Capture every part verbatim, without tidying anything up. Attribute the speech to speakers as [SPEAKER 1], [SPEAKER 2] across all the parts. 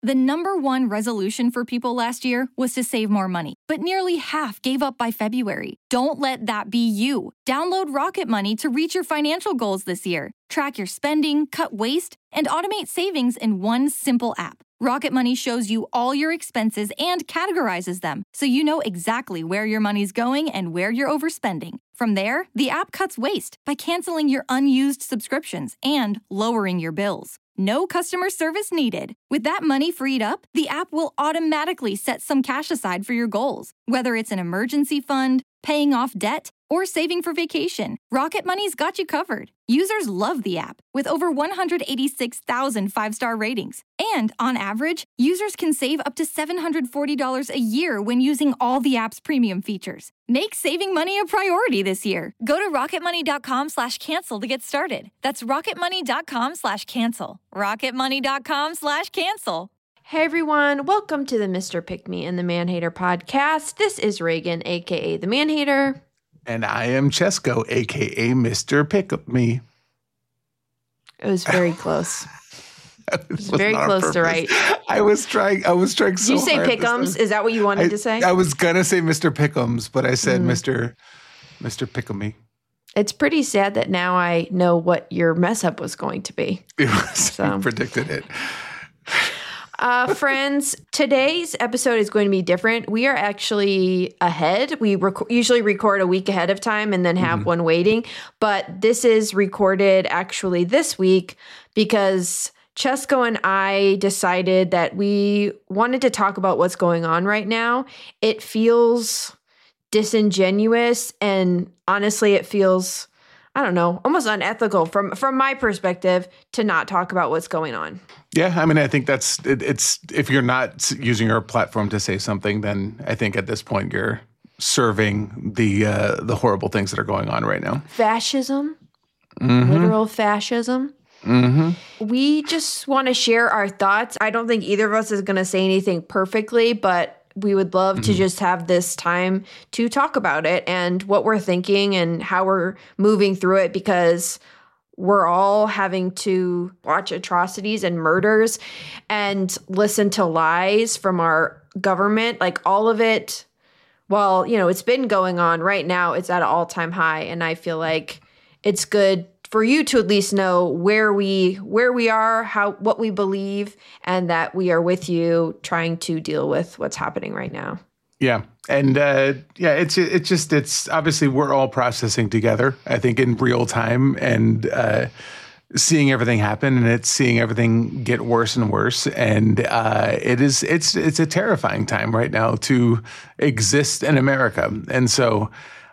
[SPEAKER 1] The number one resolution for people last year was to save more money, but nearly half gave up by February. Don't let that be you. Download Rocket Money to reach your financial goals this year. Track your spending, cut waste, and automate savings in one simple app. Rocket Money shows you all your expenses and categorizes them, so you know exactly where your money's going and where you're overspending. From there, the app cuts waste by canceling your unused subscriptions and lowering your bills. No customer service needed. With that money freed up, the app will automatically set some cash aside for your goals. Whether it's an emergency fund, paying off debt, or saving for vacation, Rocket Money's got you covered. Users love the app, with over one hundred eighty-six thousand five-star ratings. And on average, users can save up to seven hundred forty dollars a year when using all the app's premium features. Make saving money a priority this year. Go to rocketmoney.com slash cancel to get started. That's rocketmoney.com slash cancel. rocketmoney.com slash cancel.
[SPEAKER 2] Hey everyone, welcome to the Mister Pick Me and the Man Hater podcast. This is Reagan, aka the Man Hater.
[SPEAKER 3] And I am Chesko, aka Mister Pick Me.
[SPEAKER 2] It was very close. It was very close to right.
[SPEAKER 3] I was trying. I was trying so
[SPEAKER 2] hard. Did you say Pick'ems? Is that what you wanted
[SPEAKER 3] I,
[SPEAKER 2] to say?
[SPEAKER 3] I was gonna say Mister Pick'ems, but I said mm. Mister Mister Pick Me.
[SPEAKER 2] It's pretty sad that now I know what your mess up was going to be.
[SPEAKER 3] It was. So. You predicted it.
[SPEAKER 2] Uh, friends, today's episode is going to be different. We are actually ahead. We rec- usually record a week ahead of time and then have mm-hmm. one waiting. But this is recorded actually this week because Chesko and I decided that we wanted to talk about what's going on right now. It feels disingenuous and honestly, it feels, I don't know, almost unethical from, from my perspective to not talk about what's going on.
[SPEAKER 3] Yeah, I mean, I think that's it, it's if you're not using your platform to say something, then I think at this point you're serving the uh, the horrible things that are going on right now.
[SPEAKER 2] Fascism,
[SPEAKER 3] mm-hmm.
[SPEAKER 2] literal fascism.
[SPEAKER 3] Mm-hmm.
[SPEAKER 2] We just want to share our thoughts. I don't think either of us is going to say anything perfectly, but we would love mm-hmm. to just have this time to talk about it and what we're thinking and how we're moving through it because we're all having to watch atrocities and murders and listen to lies from our government. Like all of it, well, you know, it's been going on right now. It's at an all-time high. And I feel like it's good for you to at least know where we where we are, how what we believe, and that we are with you trying to deal with what's happening right now.
[SPEAKER 3] Yeah. And uh, yeah, it's it's just it's obviously we're all processing together, I think, in real time and uh, seeing everything happen and it's seeing everything get worse and worse. And uh, it is it's it's a terrifying time right now to exist in America. And so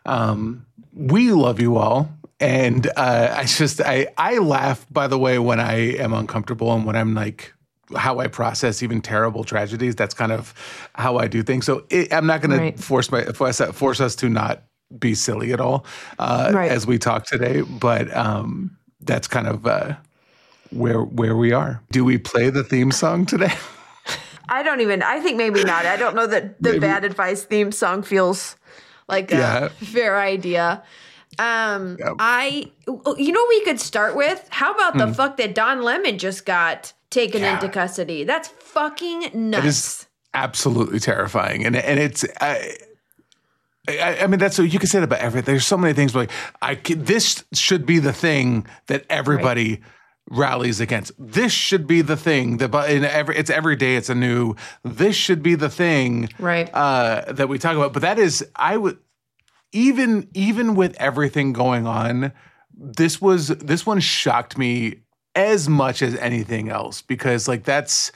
[SPEAKER 3] um, we love you all. And uh, I just I, I laugh, by the way, when I am uncomfortable and when I'm like, how I process even terrible tragedies. That's kind of how I do things. So it, I'm not going right. to force my force, force us to not be silly at all uh, right. as we talk today. But um, that's kind of uh, where where we are. Do we play the theme song today?
[SPEAKER 2] I don't even. I think maybe not. I don't know that the maybe. Bad Advice theme song feels like a yeah. fair idea. Um, yep. I, you know, we could start with. How about hmm. the fuck that Don Lemon just got taken yeah. into custody? That's fucking nuts.
[SPEAKER 3] It is absolutely terrifying, and and it's. I, I, I mean, that's you can say that about everything. There's so many things like I. This should be the thing that everybody right. rallies against. This should be the thing that. In every, it's every day. It's a new. This should be the thing.
[SPEAKER 2] Right.
[SPEAKER 3] Uh, that we talk about, but that is I would. Even even with everything going on, this was this one shocked me as much as anything else because like that's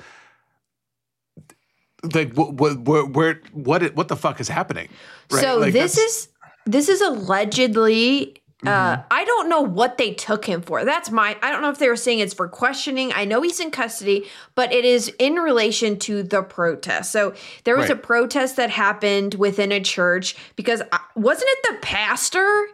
[SPEAKER 3] like what what where what what the fuck is happening? Right?
[SPEAKER 2] So
[SPEAKER 3] like,
[SPEAKER 2] this is this is allegedly. Uh, mm-hmm. I don't know what they took him for. That's my, I don't know if they were saying it's for questioning. I know he's in custody, but it is in relation to the protest. So there was right. a protest that happened within a church because I, wasn't it the pastor?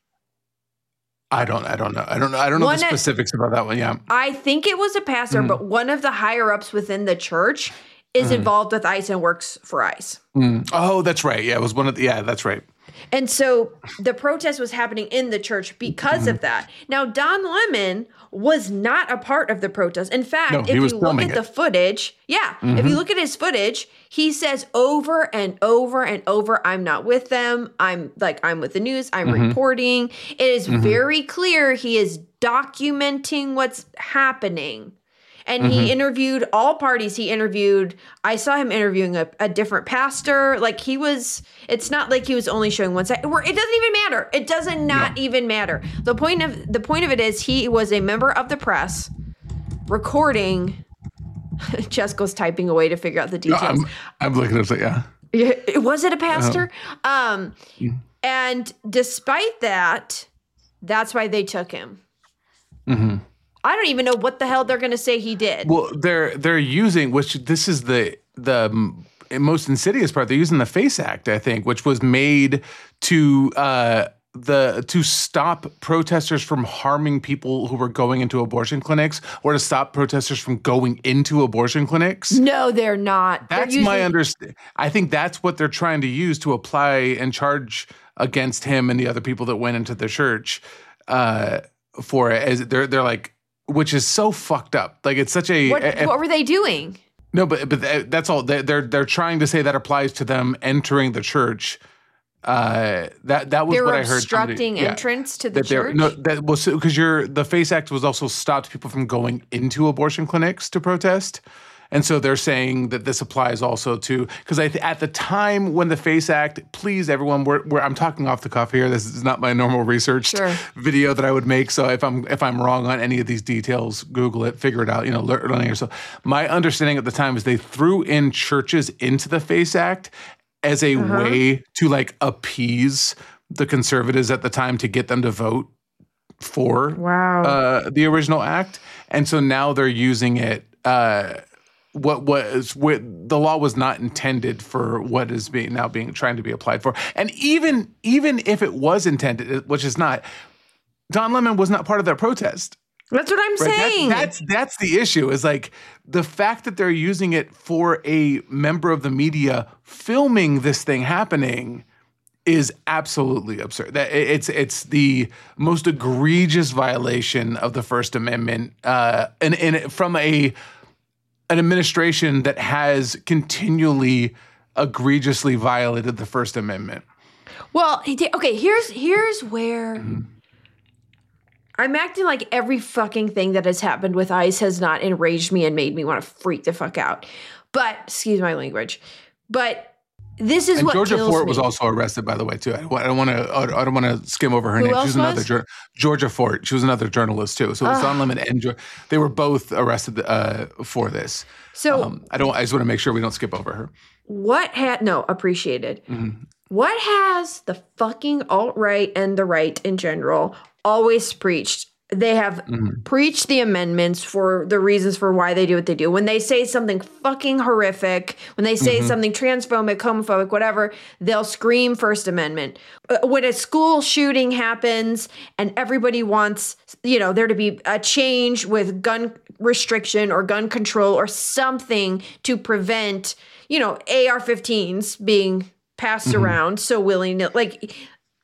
[SPEAKER 3] I don't, I don't know. I don't know. I don't know one the specifics at, about that one. Yeah.
[SPEAKER 2] I think it was a pastor, mm. but one of the higher ups within the church is mm. involved with ICE and works for ICE.
[SPEAKER 3] Mm. Oh, that's right. Yeah. It was one of the, yeah, that's right.
[SPEAKER 2] And so the protest was happening in the church because mm-hmm. of that. Now, Don Lemon was not a part of the protest. In fact, no, if you look at it. the footage, yeah, mm-hmm. if you look at his footage, he says over and over and over, I'm not with them. I'm like, I'm with the news. I'm mm-hmm. reporting. It is mm-hmm. very clear he is documenting what's happening. And mm-hmm. he interviewed all parties. He interviewed, I saw him interviewing a, a different pastor. Like he was, it's not like he was only showing one side. It doesn't even matter. It doesn't not no. even matter. The point of the point of it is he was a member of the press recording. Jessica's typing away to figure out the details.
[SPEAKER 3] No, I'm, I'm looking at it, yeah.
[SPEAKER 2] yeah. Was it a pastor? Uh-huh. Um, mm. And despite that, that's why they took him. Mm-hmm. I don't even know what the hell they're going to say he did.
[SPEAKER 3] Well, they're they're using, which this is the the most insidious part. They're using the FACE Act, I think, which was made to uh, the to stop protesters from harming people who were going into abortion clinics, or to stop protesters from going into abortion clinics.
[SPEAKER 2] No, they're not.
[SPEAKER 3] That's
[SPEAKER 2] they're using-
[SPEAKER 3] my understanding. I think that's what they're trying to use to apply and charge against him and the other people that went into the church uh, for it. As they're they're like. Which is so fucked up. Like it's such a.
[SPEAKER 2] What,
[SPEAKER 3] a,
[SPEAKER 2] what were they doing?
[SPEAKER 3] No, but but that's all. They're they're trying to say that applies to them entering the church. Uh, that that was
[SPEAKER 2] they
[SPEAKER 3] what
[SPEAKER 2] were
[SPEAKER 3] I heard.
[SPEAKER 2] Obstructing entrance yeah, to the
[SPEAKER 3] that
[SPEAKER 2] church.
[SPEAKER 3] No, that was because your the FACE Act was also stopped people from going into abortion clinics to protest. And so they're saying that this applies also to, because at the time when the FACE Act, please everyone, we're, we're, I'm talking off the cuff here. This is not my normal research
[SPEAKER 2] sure.
[SPEAKER 3] video that I would make. So if I'm if I'm wrong on any of these details, Google it, figure it out, you know, learn on yourself. My understanding at the time is they threw in churches into the FACE Act as a uh-huh. way to like appease the conservatives at the time to get them to vote for
[SPEAKER 2] wow.
[SPEAKER 3] uh, the original act. And so now they're using it. Uh, What was what the law was not intended for what is being now being trying to be applied for, and even even if it was intended, which is not, Don Lemon was not part of that protest.
[SPEAKER 2] That's what I'm right? saying.
[SPEAKER 3] That's, that's that's the issue. Is like the fact that they're using it for a member of the media filming this thing happening is absolutely absurd. That it's it's the most egregious violation of the First Amendment, uh, and and from a an administration that has continually egregiously violated the First Amendment.
[SPEAKER 2] Well, okay, here's here's where mm-hmm. I'm acting like every fucking thing that has happened with ICE has not enraged me and made me want to freak the fuck out. But, excuse my language, but this is
[SPEAKER 3] and
[SPEAKER 2] what
[SPEAKER 3] Georgia
[SPEAKER 2] kills
[SPEAKER 3] Fort
[SPEAKER 2] me.
[SPEAKER 3] was also arrested, by the way, too. I don't want to. I don't want to skim over her
[SPEAKER 2] Who
[SPEAKER 3] name.
[SPEAKER 2] Else
[SPEAKER 3] she was another
[SPEAKER 2] was?
[SPEAKER 3] jur- Georgia Fort. She was another journalist too. So it was Don Lemon and Georgia. They were both arrested uh, for this.
[SPEAKER 2] So
[SPEAKER 3] um, I don't. I just want to make sure we don't skip over her.
[SPEAKER 2] What had no appreciated?
[SPEAKER 3] Mm-hmm.
[SPEAKER 2] What has the fucking alt-right and the right in general always preached? They have mm-hmm. preached the amendments for the reasons for why they do what they do. When they say something fucking horrific, when they say mm-hmm. something transphobic, homophobic, whatever, they'll scream First Amendment. When a school shooting happens and everybody wants, you know, there to be a change with gun restriction or gun control or something to prevent, you know, A R fifteens being passed mm-hmm. around so willingly, like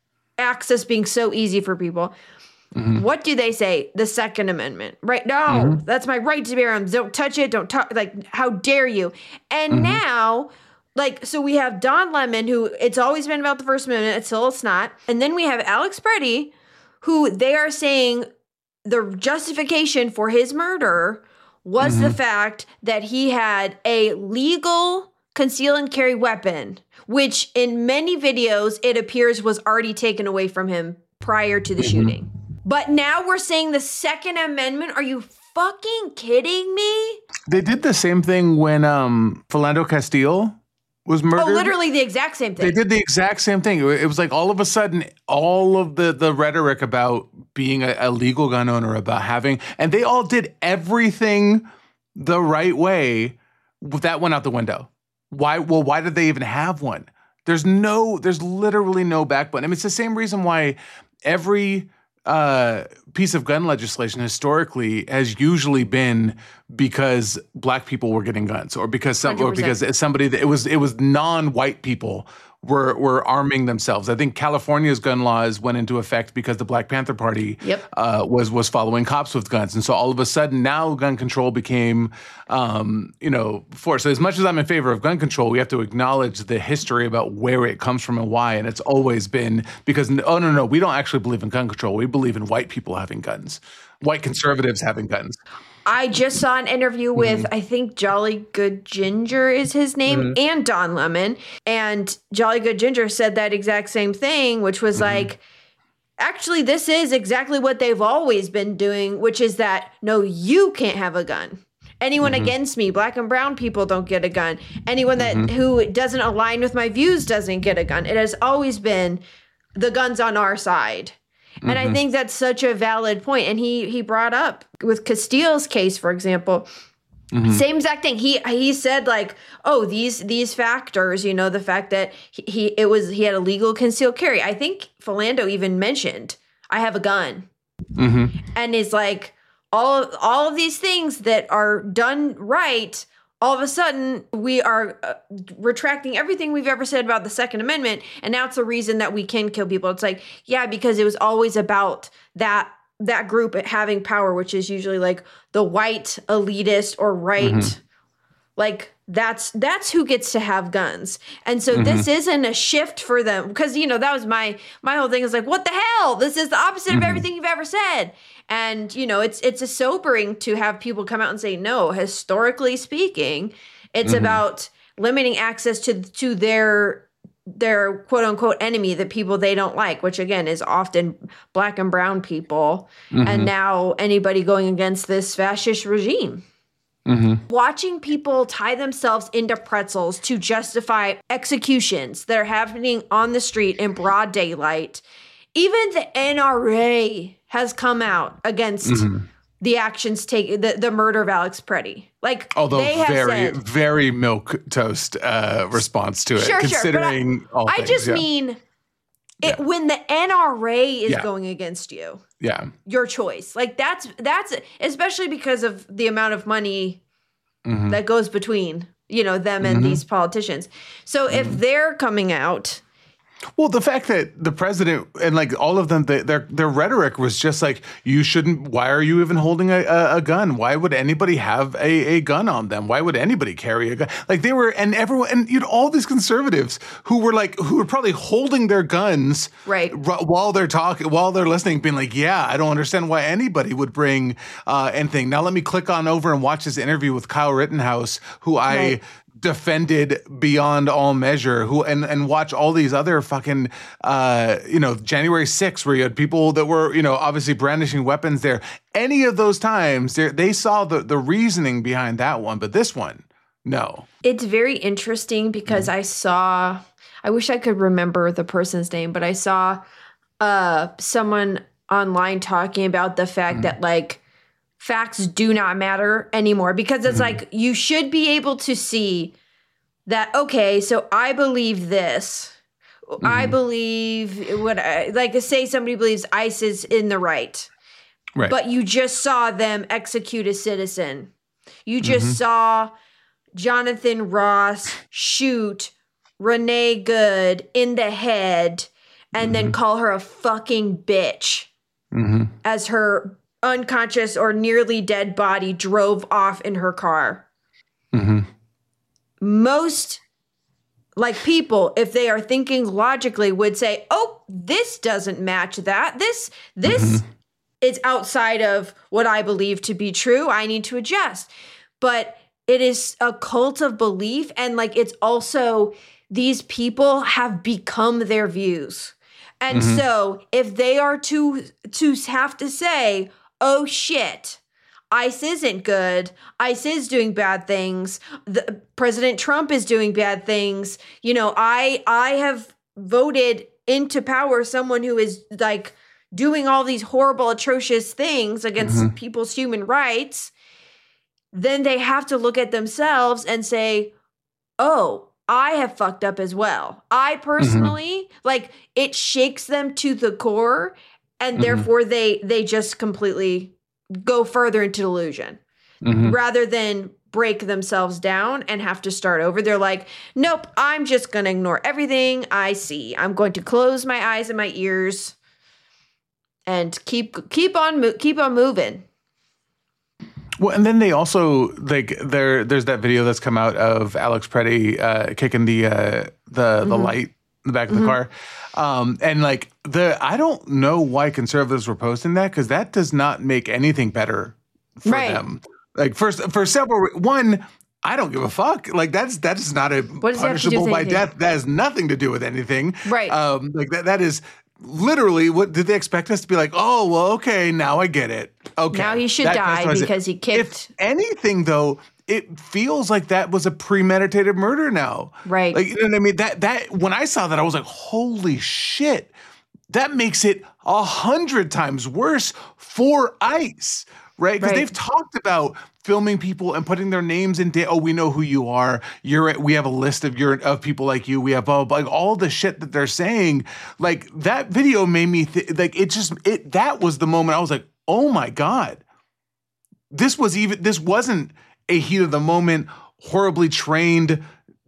[SPEAKER 2] access being so easy for people. Mm-hmm. What do they say? The Second Amendment, right? No, mm-hmm. that's my right to bear arms. Don't touch it. Don't talk. Like, how dare you? And mm-hmm. now, like, so we have Don Lemon, who it's always been about the First Amendment until it's not. And then we have Alex Preddy, who they are saying the justification for his murder was mm-hmm. the fact that he had a legal conceal and carry weapon, which in many videos it appears was already taken away from him prior to the mm-hmm. shooting. But now we're saying the Second Amendment? Are you fucking kidding me?
[SPEAKER 3] They did the same thing when um, Philando Castile was murdered.
[SPEAKER 2] Oh, literally the exact same thing.
[SPEAKER 3] They did the exact same thing. It was like all of a sudden, all of the, the rhetoric about being a, a legal gun owner, about having, and they all did everything the right way. That went out the window. Why? Well, why did they even have one? There's no, there's literally no backbone. I mean, it's the same reason why every uh, piece of gun legislation historically has usually been because black people were getting guns, or because some,
[SPEAKER 2] one hundred percent.
[SPEAKER 3] or because somebody that it was it was non-white people were were arming themselves. I think California's gun laws went into effect because the Black Panther Party
[SPEAKER 2] Yep.
[SPEAKER 3] uh, was was following cops with guns, and so all of a sudden now gun control became, um, you know, forced. So as much as I'm in favor of gun control, we have to acknowledge the history about where it comes from and why. And it's always been because oh no no we don't actually believe in gun control. We believe in white people having guns, white conservatives having guns.
[SPEAKER 2] I just saw an interview with, mm-hmm. I think Jolly Good Ginger is his name, mm-hmm. and Don Lemon. And Jolly Good Ginger said that exact same thing, which was mm-hmm. like, actually, this is exactly what they've always been doing, which is that, no, you can't have a gun. Anyone mm-hmm. against me, black and brown people don't get a gun. Anyone that mm-hmm. who doesn't align with my views doesn't get a gun. It has always been the guns on our side. And mm-hmm. I think that's such a valid point. And he he brought up with Castile's case, for example, mm-hmm. same exact thing. He he said like, oh, these these factors, you know, the fact that he, he it was he had a legal concealed carry. I think Philando even mentioned, I have a gun, mm-hmm. and is like all all of these things that are done right. All of a sudden, we are uh, retracting everything we've ever said about the Second Amendment, and now it's the reason that we can kill people. It's like, yeah, because it was always about that that group having power, which is usually like the white elitist or right, mm-hmm. like that's that's who gets to have guns. And so mm-hmm. this isn't a shift for them, because you know that was my my whole thing is like, what the hell? This is the opposite mm-hmm. of everything you've ever said. And, you know, it's it's a sobering to have people come out and say, no, historically speaking, it's mm-hmm. about limiting access to to their their quote unquote enemy, the people they don't like, which, again, is often black and brown people. Mm-hmm. And now anybody going against this fascist regime. Mm-hmm. Watching people tie themselves into pretzels to justify executions that are happening on the street in broad daylight. Even the N R A has come out against mm-hmm. the actions taken, the, the murder of Alex Preddy. Like,
[SPEAKER 3] although
[SPEAKER 2] they have
[SPEAKER 3] very,
[SPEAKER 2] said,
[SPEAKER 3] very milquetoast uh, response to it,
[SPEAKER 2] sure,
[SPEAKER 3] considering
[SPEAKER 2] sure,
[SPEAKER 3] all
[SPEAKER 2] I
[SPEAKER 3] things.
[SPEAKER 2] just
[SPEAKER 3] yeah.
[SPEAKER 2] mean, it,
[SPEAKER 3] yeah.
[SPEAKER 2] when the N R A is
[SPEAKER 3] yeah.
[SPEAKER 2] going against you,
[SPEAKER 3] yeah,
[SPEAKER 2] your choice. Like, that's, that's especially because of the amount of money mm-hmm. that goes between, you know, them and mm-hmm. these politicians. So mm-hmm. if they're coming out...
[SPEAKER 3] Well, the fact that the president and like all of them, they, their their rhetoric was just like, you shouldn't. Why are you even holding a, a, a gun? Why would anybody have a, a gun on them? Why would anybody carry a gun? Like they were, and everyone, and you know, all these conservatives who were like, who were probably holding their guns
[SPEAKER 2] right
[SPEAKER 3] r- while they're talking, while they're listening, being like, yeah, I don't understand why anybody would bring uh, anything. Now let me click on over and watch this interview with Kyle Rittenhouse, who I. Right. defended beyond all measure, who and and watch all these other fucking uh you know January sixth where you had people that were you know obviously brandishing weapons there. Any of those times they saw the the reasoning behind that one, but this one, no.
[SPEAKER 2] It's very interesting because mm-hmm. I saw, I wish I could remember the person's name, but I saw uh someone online talking about the fact mm-hmm. that like facts do not matter anymore, because it's mm-hmm. like you should be able to see that, okay, so I believe this. Mm-hmm. I believe what I, like say somebody believes ICE is in the right. Right. But you just saw them execute a citizen. You just mm-hmm. saw Jonathan Ross shoot Renee Good in the head and mm-hmm. then call her a fucking bitch mm-hmm. as her unconscious or nearly dead body drove off in her car. Mm-hmm. Most like people, if they are thinking logically, would say, oh, this doesn't match that. This, this mm-hmm. is outside of what I believe to be true. I need to adjust. But it is a cult of belief. And like, it's also, these people have become their views. And mm-hmm. so if they are to, to have to say, oh shit, ICE isn't good. ICE is doing bad things. The, President Trump is doing bad things. You know, I I have voted into power someone who is like doing all these horrible, atrocious things against mm-hmm. people's human rights. Then they have to look at themselves and say, oh, I have fucked up as well. I personally, mm-hmm. like, it shakes them to the core. And therefore, mm-hmm. they they just completely go further into delusion. mm-hmm. rather than break themselves down and have to start over. They're like, nope, I'm just going to ignore everything I see. I'm going to close my eyes and my ears and keep keep on mo- keep on moving.
[SPEAKER 3] Well, and then they also like there. There's that video that's come out of Alex Preddy uh, kicking the uh, the mm-hmm. the light in the back of the mm-hmm. car, um, and like the I don't know why conservatives were posting that, because that does not make anything better for right. them. Like first for several one, I don't give a fuck. Like that's that is not a punishable by death. That has nothing to do with anything.
[SPEAKER 2] Right.
[SPEAKER 3] Um, like that that is. Literally, what did they expect us to be like? Oh, well, okay, now I get it. Okay,
[SPEAKER 2] now he should that die because he kicked.
[SPEAKER 3] If anything, though, it feels like that was a premeditated murder. Now,
[SPEAKER 2] right?
[SPEAKER 3] Like, you know what I mean? That that when I saw that, I was like, holy shit! That makes it a hundred times worse for ICE, right? Because right. they've talked about filming people and putting their names in. Da- oh, we know who you are. You're. We have a list of your of people like you. We have all like all the shit that they're saying. Like that video made me th- like it. Just it. That was the moment I was like, oh my god. This was even. This wasn't a heat of the moment, horribly trained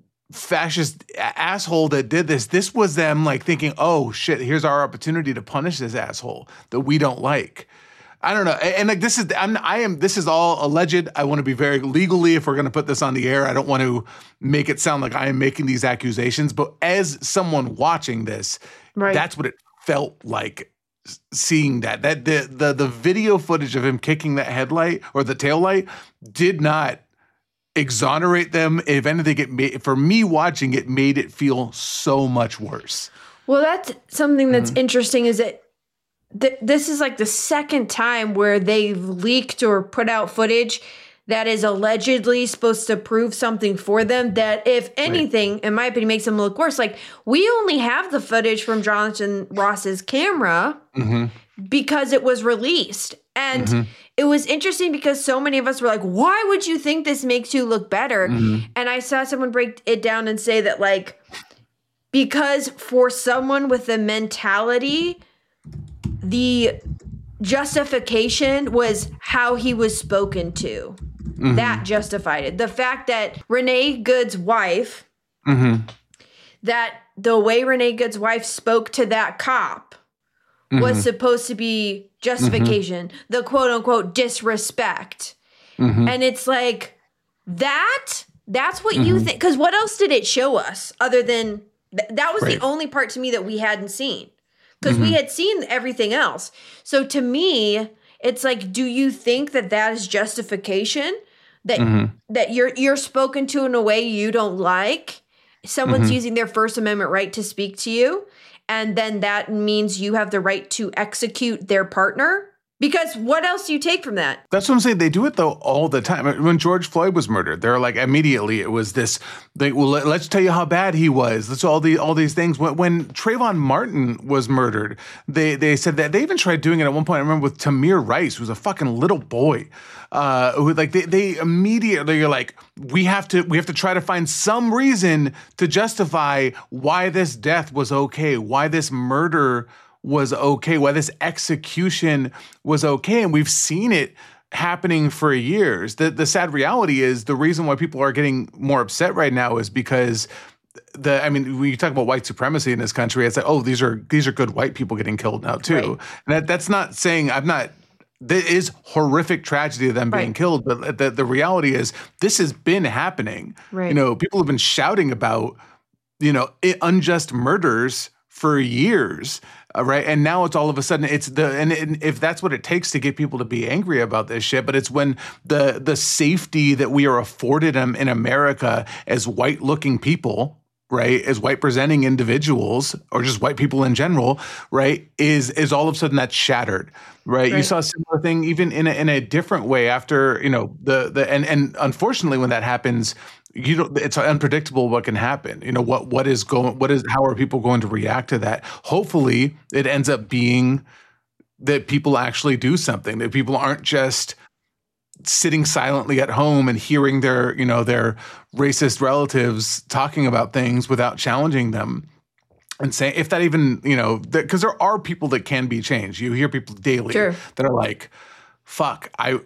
[SPEAKER 3] fascist asshole that did this. This was them like thinking, oh shit, here's our opportunity to punish this asshole that we don't like. I don't know. And, and like, this is, I'm, I am, this is all alleged. I want to be very legally, if we're going to put this on the air, I don't want to make it sound like I am making these accusations, but as someone watching this, right. that's what it felt like seeing that, that the, the, the video footage of him kicking that headlight or the taillight did not exonerate them. If anything, it made, for me watching it, made it feel so much worse.
[SPEAKER 2] Well, that's something that's mm-hmm. interesting is that th- this is like the second time where they've leaked or put out footage that is allegedly supposed to prove something for them that, if anything, right. in my opinion, makes them look worse. Like, we only have the footage from Jonathan Ross's camera mm-hmm. because it was released. And mm-hmm. it was interesting because so many of us were like, why would you think this makes you look better? Mm-hmm. And I saw someone break it down and say that, like, because for someone with the mentality, the justification was how he was spoken to. Mm-hmm. That justified it. The fact that Renee Good's wife, mm-hmm. that the way Renee Good's wife spoke to that cop mm-hmm. was supposed to be justification, mm-hmm. the quote unquote disrespect. Mm-hmm. And it's like, that, that's what mm-hmm. you think. Because what else did it show us other than, th- that was right. the only part to me that we hadn't seen. Because mm-hmm. we had seen everything else. So to me, it's like, do you think that that is justification? That mm-hmm. that you're you're spoken to in a way you don't like? Someone's mm-hmm. using their First Amendment right to speak to you, and then that means you have the right to execute their partner? Because what else do you take from that?
[SPEAKER 3] That's what I'm saying. They do it, though, all the time. When George Floyd was murdered, they're like, immediately it was this, they, well, let, let's tell you how bad he was. That's all the all these things. When, when Trayvon Martin was murdered, they they said that they even tried doing it at one point. I remember with Tamir Rice, who was a fucking little boy. Uh, who like they, they immediately are like, we have to we have to try to find some reason to justify why this death was okay, why this murder was okay, why this execution was okay. And we've seen it happening for years. The the sad reality is the reason why people are getting more upset right now is because the I mean, when you talk about white supremacy in this country, it's like, oh, these are these are good white people getting killed now too. Right. And that, that's not saying I'm not there is horrific tragedy of them being right. killed, but the, the reality is this has been happening. Right. You know, people have been shouting about, you know, unjust murders for years. Uh, right. And now it's all of a sudden it's the and, and if that's what it takes to get people to be angry about this shit. But it's when the the safety that we are afforded them in America as white looking people, right, as white presenting individuals or just white people in general, right, is is all of a sudden that's shattered. Right. right. You saw a similar thing even in a, in a different way after, you know, the the and, and unfortunately, when that happens, you don't, it's unpredictable what can happen. You know, what, what is going, what is, how are people going to react to that? Hopefully it ends up being that people actually do something, that people aren't just sitting silently at home and hearing their, you know, their racist relatives talking about things without challenging them and saying, if that even, you know, because there are people that can be changed. You hear people daily sure. that are like, fuck, I,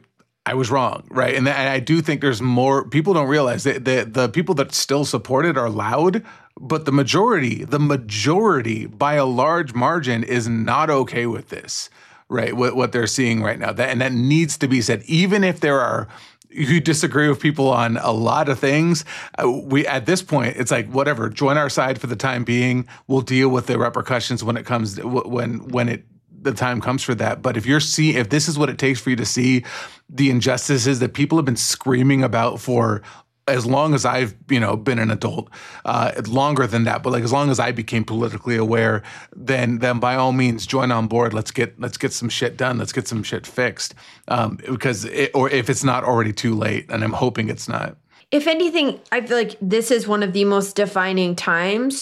[SPEAKER 3] I was wrong, right? And, th- and I do think there's more, people don't realize that the, the people that still support it are loud, but the majority, the majority by a large margin is not okay with this, right? What, what they're seeing right now. That, and that needs to be said, even if there are, you disagree with people on a lot of things. Uh, we at this point, it's like whatever. Join our side for the time being. We'll deal with the repercussions when it comes when when it the time comes for that. But if you're see if this is what it takes for you to see the injustices that people have been screaming about for as long as I've, you know, been an adult, uh, longer than that, but like as long as I became politically aware, then then by all means join on board. Let's get let's get some shit done. Let's get some shit fixed. Um, because it, or if it's not already too late, and I'm hoping it's not.
[SPEAKER 2] If anything, I feel like this is one of the most defining times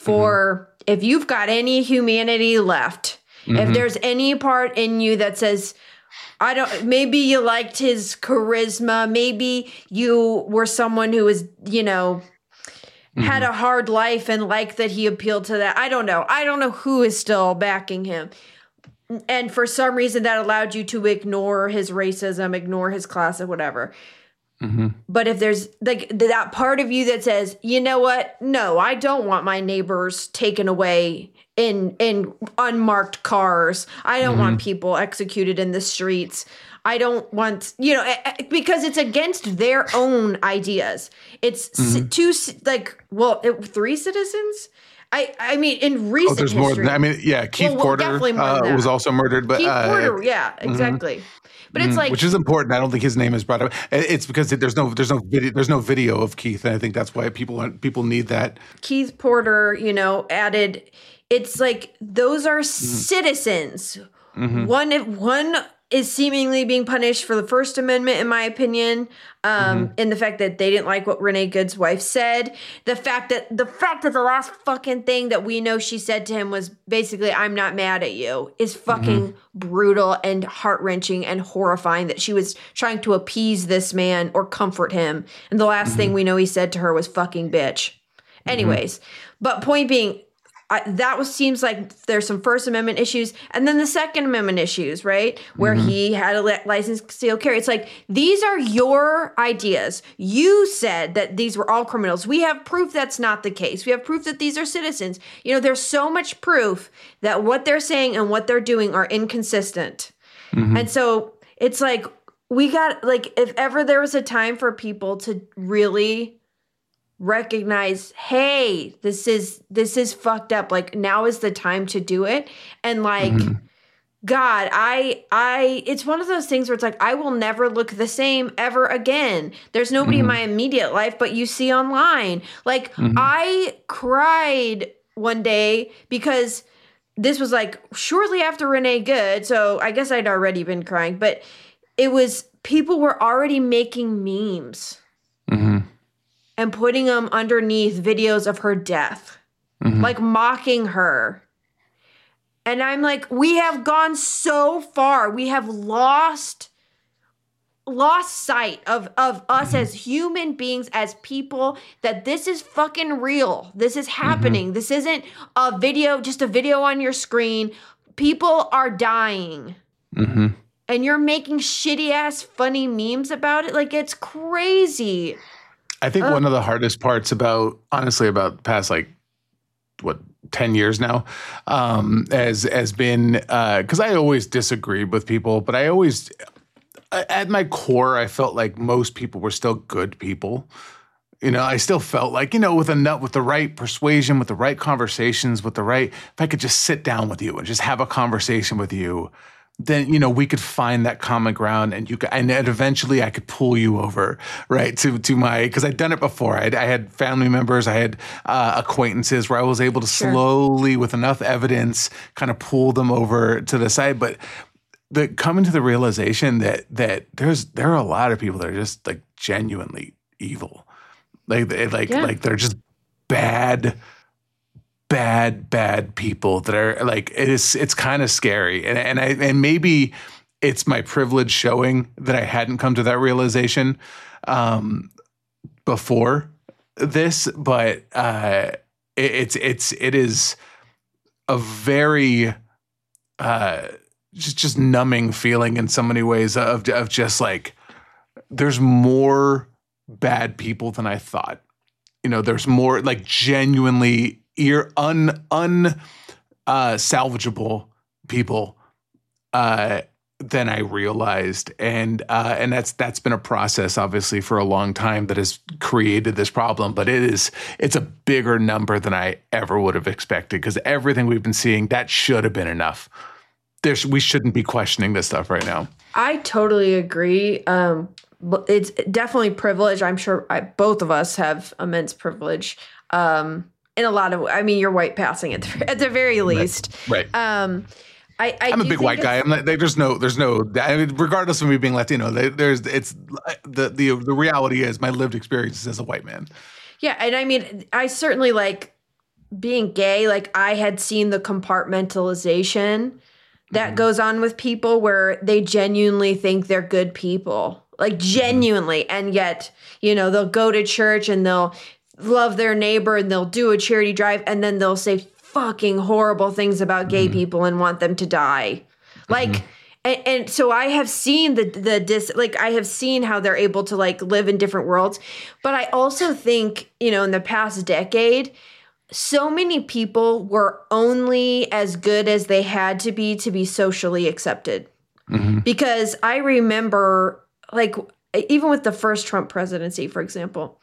[SPEAKER 2] for mm-hmm. if you've got any humanity left, mm-hmm. if there's any part in you that says, I don't, maybe you liked his charisma. Maybe you were someone who was, you know, mm-hmm. had a hard life and liked that he appealed to that. I don't know. I don't know who is still backing him. And for some reason that allowed you to ignore his racism, ignore his class or whatever. Mm-hmm. But if there's like that part of you that says, you know what? No, I don't want my neighbors taken away in in unmarked cars. I don't mm-hmm. want people executed in the streets. I don't want, you know, because it's against their own ideas. It's mm-hmm. two, like, well, it, three citizens? I, I mean, in recent oh, there's history. More than that.
[SPEAKER 3] I mean, yeah, Keith well, Porter uh, was also murdered. But
[SPEAKER 2] Keith
[SPEAKER 3] uh,
[SPEAKER 2] Porter, yeah, exactly. Mm-hmm. But it's like,
[SPEAKER 3] which is important. I don't think his name is brought up. It's because there's no there's no video there's no video of Keith, and I think that's why people people need that.
[SPEAKER 2] Keith Porter, you know, added. It's like those are mm-hmm. citizens. Mm-hmm. One one is seemingly being punished for the First Amendment, in my opinion, um, mm-hmm. in the fact that they didn't like what Renee Good's wife said. The fact that the fact that the last fucking thing that we know she said to him was basically, "I'm not mad at you," is fucking mm-hmm. brutal and heart-wrenching and horrifying. That she was trying to appease this man or comfort him, and the last mm-hmm. thing we know he said to her was "fucking bitch." Anyways, mm-hmm. but point being. I, that was seems like there's some First Amendment issues, and then the Second Amendment issues, right? Where mm-hmm. he had a li- license to conceal carry. It's like, these are your ideas. You said that these were all criminals. We have proof that's not the case. We have proof that these are citizens. You know, there's so much proof that what they're saying and what they're doing are inconsistent. Mm-hmm. And so it's like, we got, like, if ever there was a time for people to really recognize, hey, this is this is fucked up, like now is the time to do it. And like mm-hmm. God, I I it's one of those things where it's like, I will never look the same ever again. There's nobody mm-hmm. in my immediate life, but you see online, like mm-hmm. I cried one day because this was like shortly after Renee Good, so I guess I'd already been crying, but it was people were already making memes mm-hmm. and putting them underneath videos of her death, mm-hmm. like mocking her. And I'm like, we have gone so far. We have lost lost sight of, of us mm-hmm. as human beings, as people, that this is fucking real. This is happening. Mm-hmm. This isn't a video, just a video on your screen. People are dying. Mm-hmm. And you're making shitty ass funny memes about it. Like, it's crazy.
[SPEAKER 3] I think uh, one of the hardest parts about, honestly, about the past, like, what, ten years now, um, has, has been, because uh, I always disagreed with people, but I always, at my core, I felt like most people were still good people. You know, I still felt like, you know, with a with the right persuasion, with the right conversations, with the right, if I could just sit down with you and just have a conversation with you, then, you know, we could find that common ground, and you could, and eventually I could pull you over, right, to to my, because I'd done it before. I'd, I had family members, I had uh, acquaintances where I was able to sure. slowly, with enough evidence, kind of pull them over to the side. But the coming to the realization that that there's there are a lot of people that are just like genuinely evil, like they, like yeah. like they're just bad. bad, bad people that are like, it is, it's kind of scary. And, and I, and maybe it's my privilege showing that I hadn't come to that realization um, before this, but uh, it, it's, it's, it is a very uh, just, just numbing feeling in so many ways of, of just like, there's more bad people than I thought. You know, there's more like genuinely ear un un uh, salvageable people uh, than I realized, and uh, and that's that's been a process, obviously, for a long time that has created this problem. But it is it's a bigger number than I ever would have expected, because everything we've been seeing, that should have been enough. There's we shouldn't be questioning this stuff right now.
[SPEAKER 2] I totally agree. Um, it's definitely privilege. I'm sure I, both of us have immense privilege. Um, in a lot of, I mean, you're white passing at the, at the very least.
[SPEAKER 3] Right. right.
[SPEAKER 2] Um, I, I
[SPEAKER 3] I'm a big white guy. I'm like, there's no, there's no, I mean, regardless of me being Latino, there's, it's the, the, the reality is my lived experience as a white man.
[SPEAKER 2] Yeah. And I mean, I certainly like being gay. Like I had seen the compartmentalization that mm-hmm. goes on with people where they genuinely think they're good people, like genuinely. Mm-hmm. And yet, you know, they'll go to church and they'll love their neighbor and they'll do a charity drive and then they'll say fucking horrible things about gay mm-hmm. people and want them to die. Like, mm-hmm. and, and so I have seen the, the dis, like I have seen how they're able to like live in different worlds. But I also think, you know, in the past decade, so many people were only as good as they had to be to be socially accepted. Mm-hmm. Because I remember, like, even with the first Trump presidency, for example,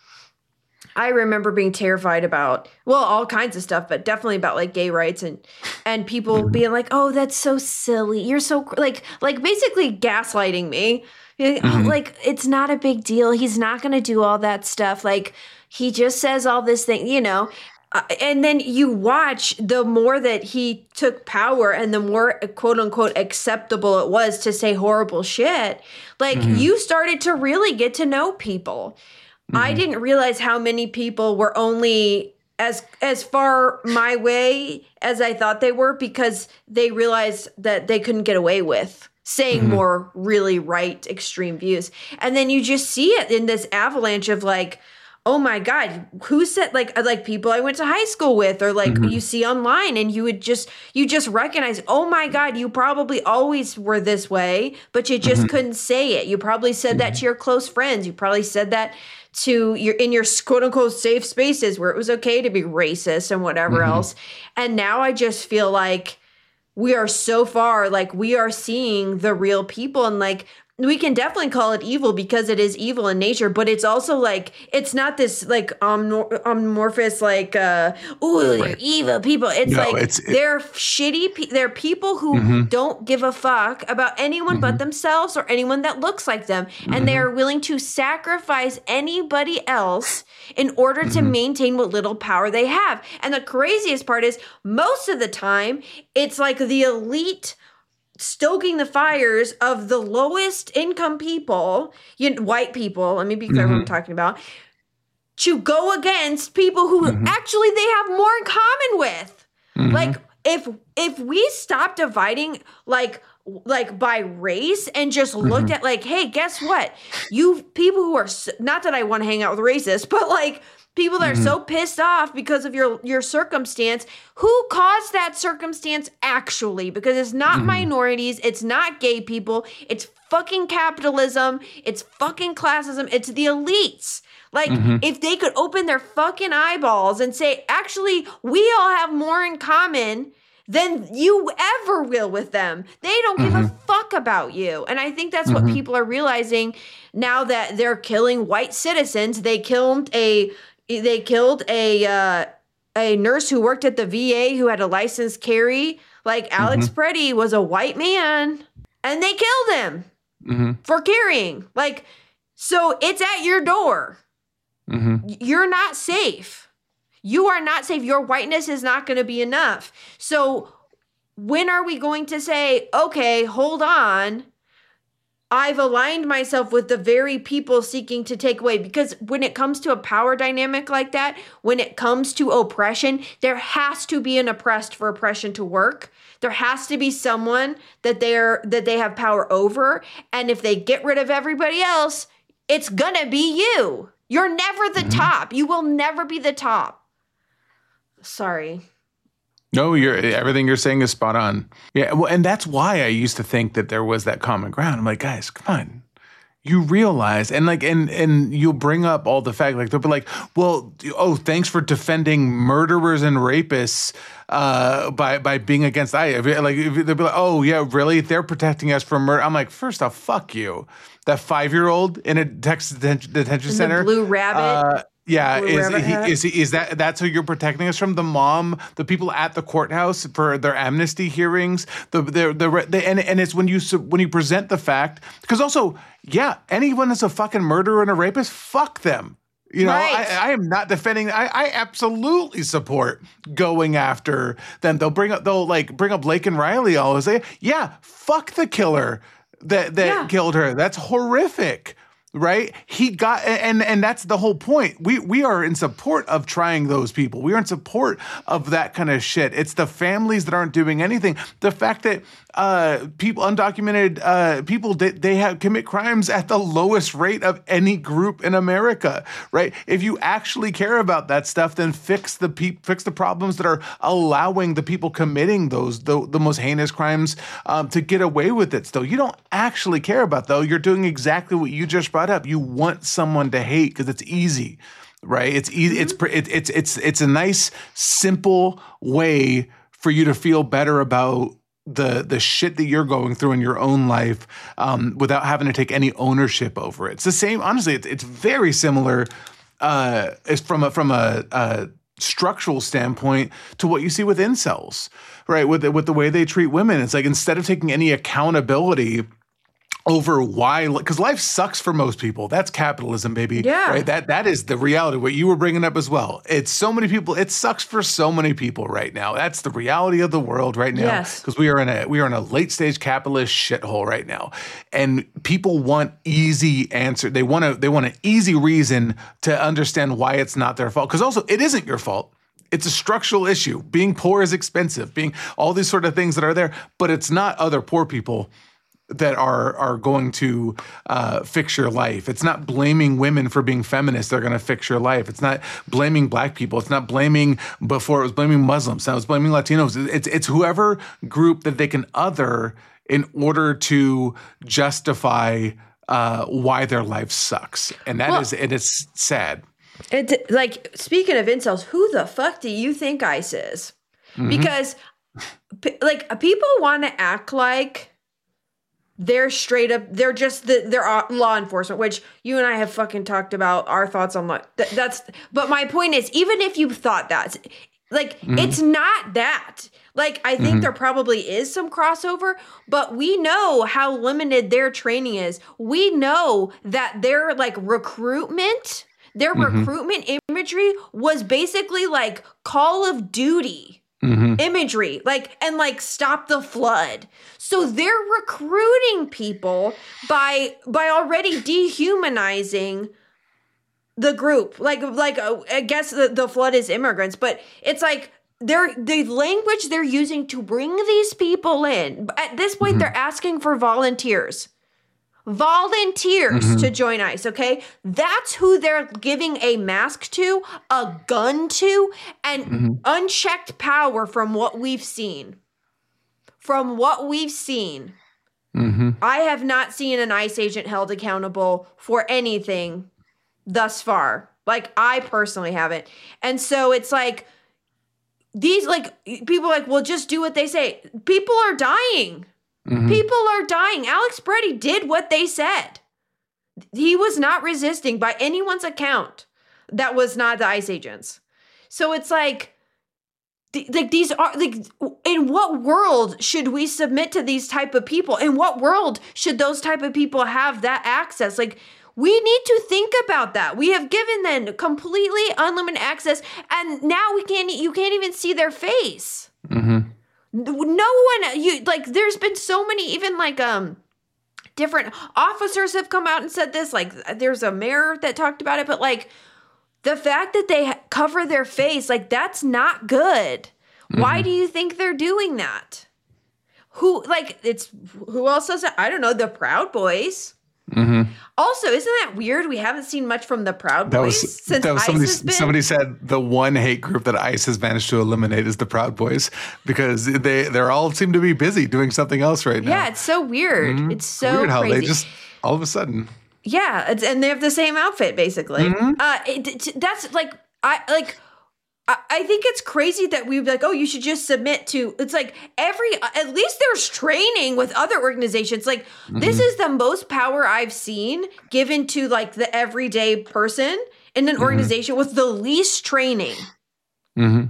[SPEAKER 2] I remember being terrified about, well, all kinds of stuff, but definitely about like gay rights and and people mm-hmm. being like, oh, that's so silly. You're so like like basically gaslighting me. Mm-hmm. Oh, like, it's not a big deal. He's not going to do all that stuff. Like, he just says all this thing, you know. Uh, and then you watch the more that he took power and the more quote unquote acceptable it was to say horrible shit. Like mm-hmm. you started to really get to know people. Mm-hmm. I didn't realize how many people were only as as far my way as I thought they were because they realized that they couldn't get away with saying mm-hmm. more really right extreme views. And then you just see it in this avalanche of like, oh my God, who said like like people I went to high school with or like mm-hmm. you see online and you would just you just recognize, oh my God, you probably always were this way, but you just mm-hmm. couldn't say it. You probably said mm-hmm. that to your close friends. You probably said that to your in your quote unquote safe spaces where it was okay to be racist and whatever mm-hmm. else. And now I just feel like we are so far, like we are seeing the real people and like we can definitely call it evil because it is evil in nature, but it's also like, it's not this like omnor- amorphous, like, uh, ooh, they're evil people. It's no, like, it's, it, they're shitty. Pe- they're people who mm-hmm. don't give a fuck about anyone mm-hmm. but themselves or anyone that looks like them. Mm-hmm. And they are willing to sacrifice anybody else in order mm-hmm. to maintain what little power they have. And the craziest part is most of the time, it's like the elite stoking the fires of the lowest income people, you know, white people, let me be clear mm-hmm. what I'm talking about, to go against people who mm-hmm. actually they have more in common with. Mm-hmm. Like if if we stop dividing like like by race and just looked mm-hmm. at like, hey, guess what? You people who are, not that I want to hang out with racists, but like people that mm-hmm. are so pissed off because of your, your circumstance, who caused that circumstance actually? Because it's not mm-hmm. minorities, it's not gay people, it's fucking capitalism, it's fucking classism, it's the elites. Like, mm-hmm. if they could open their fucking eyeballs and say, actually, we all have more in common than you ever will with them. They don't give mm-hmm. a fuck about you. And I think that's mm-hmm. what people are realizing now that they're killing white citizens. They killed a... They killed a uh, a nurse who worked at the V A who had a licensed carry. Like Alex mm-hmm. Preddy was a white man, and they killed him mm-hmm. for carrying. Like, so it's at your door. Mm-hmm. You're not safe. You are not safe. Your whiteness is not going to be enough. So when are we going to say, okay, hold on, I've aligned myself with the very people seeking to take away? Because when it comes to a power dynamic like that, when it comes to oppression, there has to be an oppressed for oppression to work. There has to be someone that they're that they have power over. And if they get rid of everybody else, it's gonna be you. You're never the mm-hmm. top. You will never be the top. Sorry.
[SPEAKER 3] No, you're everything you're saying is spot on. Yeah, well, and that's why I used to think that there was that common ground. I'm like, guys, come on. you realize, and like, and and you'll bring up all the fact, like they'll be like, well, oh, thanks for defending murderers and rapists uh, by by being against I. Like they'll be like, oh yeah, really? They're protecting us from murder. I'm like, first off, fuck you. That five year old in a Texas detention, detention
[SPEAKER 2] and
[SPEAKER 3] center,
[SPEAKER 2] the Blue Rabbit.
[SPEAKER 3] Uh, Yeah,
[SPEAKER 2] Blue
[SPEAKER 3] is
[SPEAKER 2] Rabbit
[SPEAKER 3] he,
[SPEAKER 2] hat?
[SPEAKER 3] is he, is that that's who you're protecting us from? The mom, the people at the courthouse for their amnesty hearings, the the the, the and and it's when you su- when you present the fact, because also, yeah, anyone that's a fucking murderer and a rapist, fuck them. You know,
[SPEAKER 2] Right.
[SPEAKER 3] I, I am not defending. I, I absolutely support going after them. They'll bring up they'll like bring up Laken Riley. All and say, yeah, fuck the killer that that
[SPEAKER 2] Yeah.
[SPEAKER 3] killed her. That's horrific. Right? He got, and and that's the whole point. We we are in support of trying those people. We are in support of that kind of shit. It's the families that aren't doing anything. The fact that uh, people, undocumented uh, people, they, they have commit crimes at the lowest rate of any group in America. Right? If you actually care about that stuff, then fix the pe- fix the problems that are allowing the people committing those the, the most heinous crimes um, to get away with it. Still, you don't actually care about though. You're doing exactly what you just brought up. You want someone to hate because it's easy, right? It's easy.
[SPEAKER 2] Mm-hmm.
[SPEAKER 3] It's pre- it, it's it's it's a nice, simple way for you to feel better about the the shit that you're going through in your own life um, without having to take any ownership over it. It's the same. Honestly, it's, it's very similar. Uh, it's from a from a, a structural standpoint to what you see with incels, right? With the, with the way they treat women, it's like instead of taking any accountability over why, because life sucks for most people. That's capitalism, baby.
[SPEAKER 2] Yeah.
[SPEAKER 3] Right. That that is the reality. What you were bringing up as well. It's so many people. It sucks for so many people right now. That's the reality of the world right now.
[SPEAKER 2] Yes.
[SPEAKER 3] Because we are in a we are in a late stage capitalist shithole right now, and people want easy answer. They want to they want an easy reason to understand why it's not their fault. Because also it isn't your fault. It's a structural issue. Being poor is expensive. Being all these sort of things that are there, but it's not other poor people that are are going to uh, fix your life. It's not blaming women for being feminists. They're going to fix your life. It's not blaming black people. It's not blaming, before it was blaming Muslims. Now it's blaming Latinos. It's it's whoever group that they can other in order to justify uh, why their life sucks. And that
[SPEAKER 2] Well-
[SPEAKER 3] is, and it's sad.
[SPEAKER 2] It, like, speaking of incels, who the fuck do you think ICE is?
[SPEAKER 3] Mm-hmm.
[SPEAKER 2] Because, p- like, people want to act like they're straight up, they're just, the, they're uh, law enforcement, which you and I have fucking talked about our thoughts on law. Th- that's, but my point is, even if you thought that, like,
[SPEAKER 3] Mm-hmm.
[SPEAKER 2] it's not that. Like, I think there probably is some crossover, but we know how limited their training is. We know that their, like, recruitment, their
[SPEAKER 3] Mm-hmm.
[SPEAKER 2] recruitment imagery was basically like Call of Duty
[SPEAKER 3] Mm-hmm.
[SPEAKER 2] imagery, like, and like Stop the Flood. So they're recruiting people by by already dehumanizing the group. Like, like uh, I guess the, the flood is immigrants, but it's like they're the language they're using to bring these people in. At this point, they're asking for volunteers. Volunteers
[SPEAKER 3] Mm-hmm.
[SPEAKER 2] to join ICE, okay? That's who they're giving a mask to, a gun to, and
[SPEAKER 3] Mm-hmm.
[SPEAKER 2] unchecked power from what we've seen. From what we've seen.
[SPEAKER 3] Mm-hmm.
[SPEAKER 2] I have not seen an ICE agent held accountable for anything thus far. Like, I personally haven't. And so it's like, these, like, people are like, well, just do what they say. People are dying.
[SPEAKER 3] Mm-hmm.
[SPEAKER 2] People are dying. Alex Preddy did what they said. He was not resisting by anyone's account. That was not the ICE agents. So it's like, th- like these are like, in what world should we submit to these type of people? In what world should those type of people have that access? Like, we need to think about that. We have given them completely unlimited access, and now we can't. You can't even see their face.
[SPEAKER 3] Mm-hmm.
[SPEAKER 2] No one, you like, there's been so many, even like, um, different officers have come out and said this, like, there's a mayor that talked about it, but like, the fact that they ha- cover their face, like, that's not good. Mm-hmm. Why do you think they're doing that? Who, like, it's, who else does it? I don't know, the Proud Boys.
[SPEAKER 3] Mm-hmm.
[SPEAKER 2] Also, isn't that weird? We haven't seen much from the Proud
[SPEAKER 3] That
[SPEAKER 2] Boys
[SPEAKER 3] was,
[SPEAKER 2] since
[SPEAKER 3] that was
[SPEAKER 2] ICE
[SPEAKER 3] somebody,
[SPEAKER 2] has been.
[SPEAKER 3] somebody said the one hate group that ICE has managed to eliminate is the Proud Boys, because they they're all seem to be busy doing something else right now.
[SPEAKER 2] Yeah, it's so weird.
[SPEAKER 3] Mhm.
[SPEAKER 2] It's so
[SPEAKER 3] weird how
[SPEAKER 2] crazy.
[SPEAKER 3] they just all of a sudden.
[SPEAKER 2] Yeah, it's, and they have the same outfit basically.
[SPEAKER 3] Mm-hmm.
[SPEAKER 2] Uh, it, it- that's like I like. I, I think it's crazy that we'd be like, oh, you should just submit to. It's like every. At least there's training with other organizations. Like
[SPEAKER 3] Mm-hmm.
[SPEAKER 2] this is the most power I've seen given to like the everyday person in an
[SPEAKER 3] Mm-hmm.
[SPEAKER 2] organization with the least training.
[SPEAKER 3] Mm-hmm.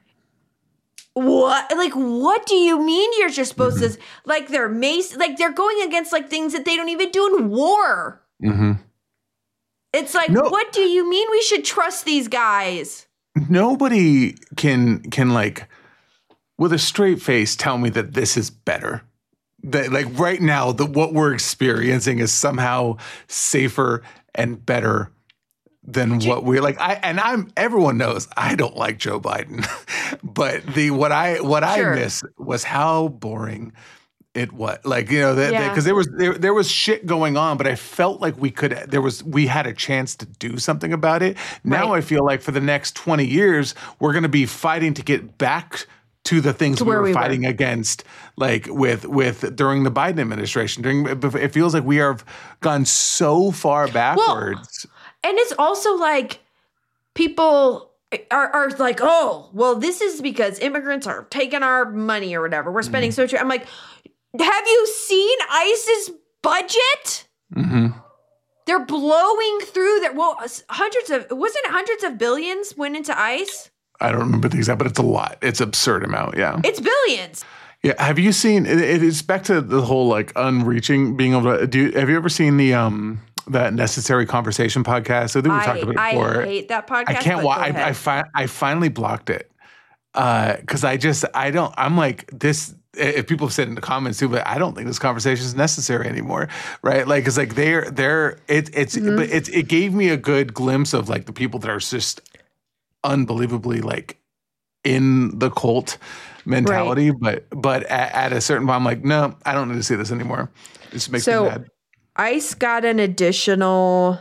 [SPEAKER 2] What? Like, what do you mean you're just supposed
[SPEAKER 3] Mm-hmm.
[SPEAKER 2] to? Like they're mace. Like they're going against like things that they don't even do in war.
[SPEAKER 3] Mm-hmm.
[SPEAKER 2] It's like,
[SPEAKER 3] No.
[SPEAKER 2] what do you mean we should trust these guys?
[SPEAKER 3] Nobody can can like with a straight face tell me that this is better. That like right now, the what we're experiencing is somehow safer and better than what we like. I and I'm everyone knows I don't like Joe Biden, but the what I what
[SPEAKER 2] Sure.
[SPEAKER 3] I miss was how boring it was. Like you know, because
[SPEAKER 2] Yeah.
[SPEAKER 3] the, the, there was there, there was shit going on, but I felt like we could there was we had a chance to do something about it. Now
[SPEAKER 2] Right.
[SPEAKER 3] I feel like for the next twenty years, we're going to be fighting to get back to the things
[SPEAKER 2] To
[SPEAKER 3] we
[SPEAKER 2] where
[SPEAKER 3] were
[SPEAKER 2] we were.
[SPEAKER 3] fighting against, like with with during the Biden administration. During it feels like we have gone so far backwards.
[SPEAKER 2] And it's also like people are, are like, oh, well, this is because immigrants are taking our money or whatever. We're spending so much. I'm like, have you seen ICE's budget?
[SPEAKER 3] Mm-hmm.
[SPEAKER 2] They're blowing through their, well, hundreds of, wasn't it hundreds of billions went into ICE?
[SPEAKER 3] I don't remember the exact, but it's a lot. It's absurd amount. Yeah.
[SPEAKER 2] It's billions.
[SPEAKER 3] Yeah. Have you seen? It, it's back to the whole like unreaching, being able to do. Have you ever seen the um that Necessary Conversation podcast? I think we talked about it
[SPEAKER 2] I,
[SPEAKER 3] before.
[SPEAKER 2] I hate that podcast.
[SPEAKER 3] I can't
[SPEAKER 2] but
[SPEAKER 3] watch.
[SPEAKER 2] go
[SPEAKER 3] I
[SPEAKER 2] ahead.
[SPEAKER 3] I, fi- I finally blocked it because I just I don't. I'm like this. If people have said in the comments too, but I don't think this conversation is necessary anymore, right? Like it's like they're they're it, it's
[SPEAKER 2] Mm-hmm.
[SPEAKER 3] but it's it gave me a good glimpse of like the people that are just unbelievably like in the cult mentality, but but at, at a certain point, I'm like, no, I don't need to see this anymore. This makes
[SPEAKER 2] So-
[SPEAKER 3] me mad.
[SPEAKER 2] ICE got an additional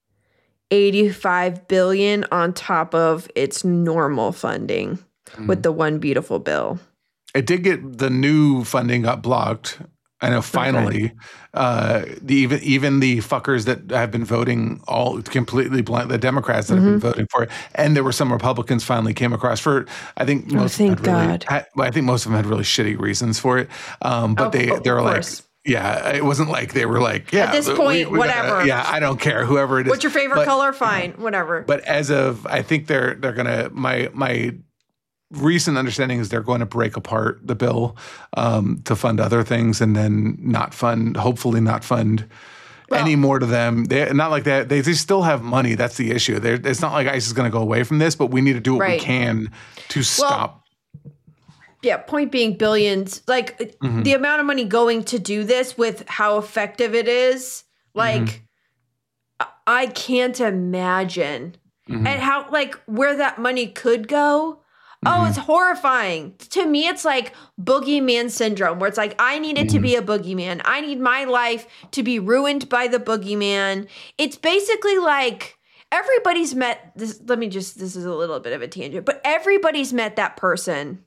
[SPEAKER 2] eighty-five billion on top of its normal funding with the one beautiful bill.
[SPEAKER 3] It did get the new funding got blocked. I know finally, uh, the even even the fuckers that have been voting all completely blind, the Democrats that have been voting for it, and there were some Republicans finally came across for. I think most
[SPEAKER 2] thank
[SPEAKER 3] of them had really,
[SPEAKER 2] God.
[SPEAKER 3] had- well, I think most of them had really shitty reasons for it. Um, but
[SPEAKER 2] Oh,
[SPEAKER 3] they
[SPEAKER 2] of
[SPEAKER 3] they were like.
[SPEAKER 2] course.
[SPEAKER 3] Yeah, it wasn't like they were like, yeah.
[SPEAKER 2] At this
[SPEAKER 3] we-
[SPEAKER 2] point,
[SPEAKER 3] we gotta-
[SPEAKER 2] whatever.
[SPEAKER 3] yeah, I don't care, whoever it is.
[SPEAKER 2] What's your favorite
[SPEAKER 3] But-
[SPEAKER 2] color? Fine, whatever.
[SPEAKER 3] But as of, I think they're they're gonna my my recent understanding is they're going to break apart the bill um, to fund other things and then not fund, hopefully not fund any more to them. They not like that. They, they still have money. That's the issue. They're, it's not like ICE is going to go away from this, but we need to do what
[SPEAKER 2] Right.
[SPEAKER 3] we can to stop.
[SPEAKER 2] Yeah, point being billions, like
[SPEAKER 3] Mm-hmm.
[SPEAKER 2] the amount of money going to do this with how effective it is, like
[SPEAKER 3] Mm-hmm.
[SPEAKER 2] I- I can't imagine.
[SPEAKER 3] Mhm.
[SPEAKER 2] And how like where that money could go. Oh,
[SPEAKER 3] Mm-hmm.
[SPEAKER 2] it's horrifying. To me, it's like boogeyman syndrome, where it's like, I need it to be a
[SPEAKER 3] Mm-hmm.
[SPEAKER 2] boogeyman. I need my life to be ruined by the boogeyman. It's basically like everybody's met this. Let me just, this is a little bit of a tangent, but everybody's met that person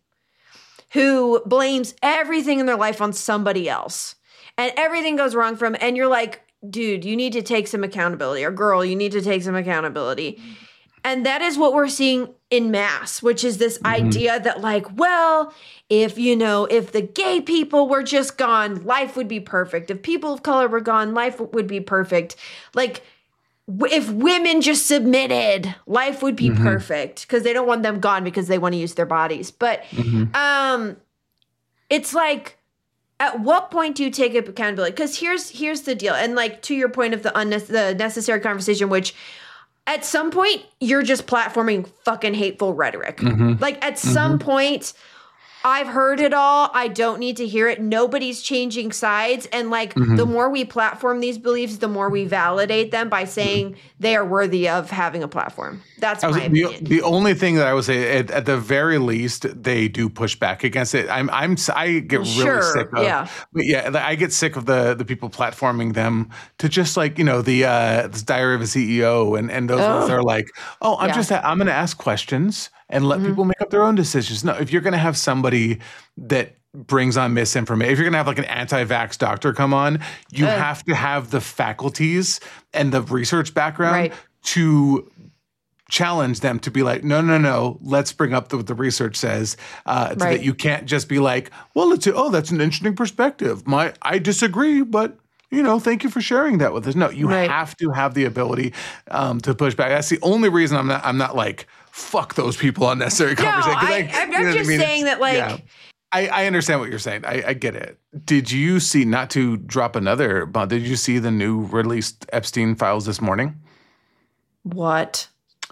[SPEAKER 2] who blames everything in their life on somebody else and everything goes wrong from, and you're like, dude, you need to take some accountability, or girl, you need to take some accountability. And that is what we're seeing in mass, which is this idea that like, well, if, you know, if the gay people were just gone, life would be perfect. If people of color were gone, life would be perfect. Like, w- if women just submitted, life would be perfect, because they don't want them gone because they want to use their bodies. But um, it's like, at what point do you take up accountability? Because here's here's the deal. And like to your point of the unne- the necessary conversation, which at some point you're just platforming fucking hateful rhetoric. Like at some point, I've heard it all. I don't need to hear it. Nobody's changing sides. And like the more we platform these beliefs, the more we validate them by saying they are worthy of having a platform. That's
[SPEAKER 3] I was,
[SPEAKER 2] my
[SPEAKER 3] the,
[SPEAKER 2] opinion.
[SPEAKER 3] the only thing that I would say, at, at the very least, they do push back against it. I'm, I'm, I get really
[SPEAKER 2] Sure,
[SPEAKER 3] sick of,
[SPEAKER 2] yeah.
[SPEAKER 3] but yeah, I get sick of the the people platforming them to just like, you know, the uh, this Diary of a C E O and and those ones that are like, oh, I'm
[SPEAKER 2] Yeah.
[SPEAKER 3] just, I'm going to ask questions and let people make up their own decisions. No, if you're going to have somebody that brings on misinformation. If you're going to have like an anti-vax doctor come on, you uh, have to have the faculties and the research background right. to challenge them to be like, no, no, no, let's bring up the, what the research says, uh, so right. that you can't just be like, well, let's say, oh, that's an interesting perspective. My, I disagree, but you know, thank you for sharing that with us. No, you right. have to have the ability um, to push back. That's the only reason I'm not, I'm not like, fuck those people unnecessary
[SPEAKER 2] no,
[SPEAKER 3] conversation.
[SPEAKER 2] I, I, I'm, I'm just I mean? saying it's, that like, yeah.
[SPEAKER 3] I, I understand what you're saying. I, I get it. Did you see, not to drop another bomb, did you see the new released Epstein files this morning?
[SPEAKER 2] What?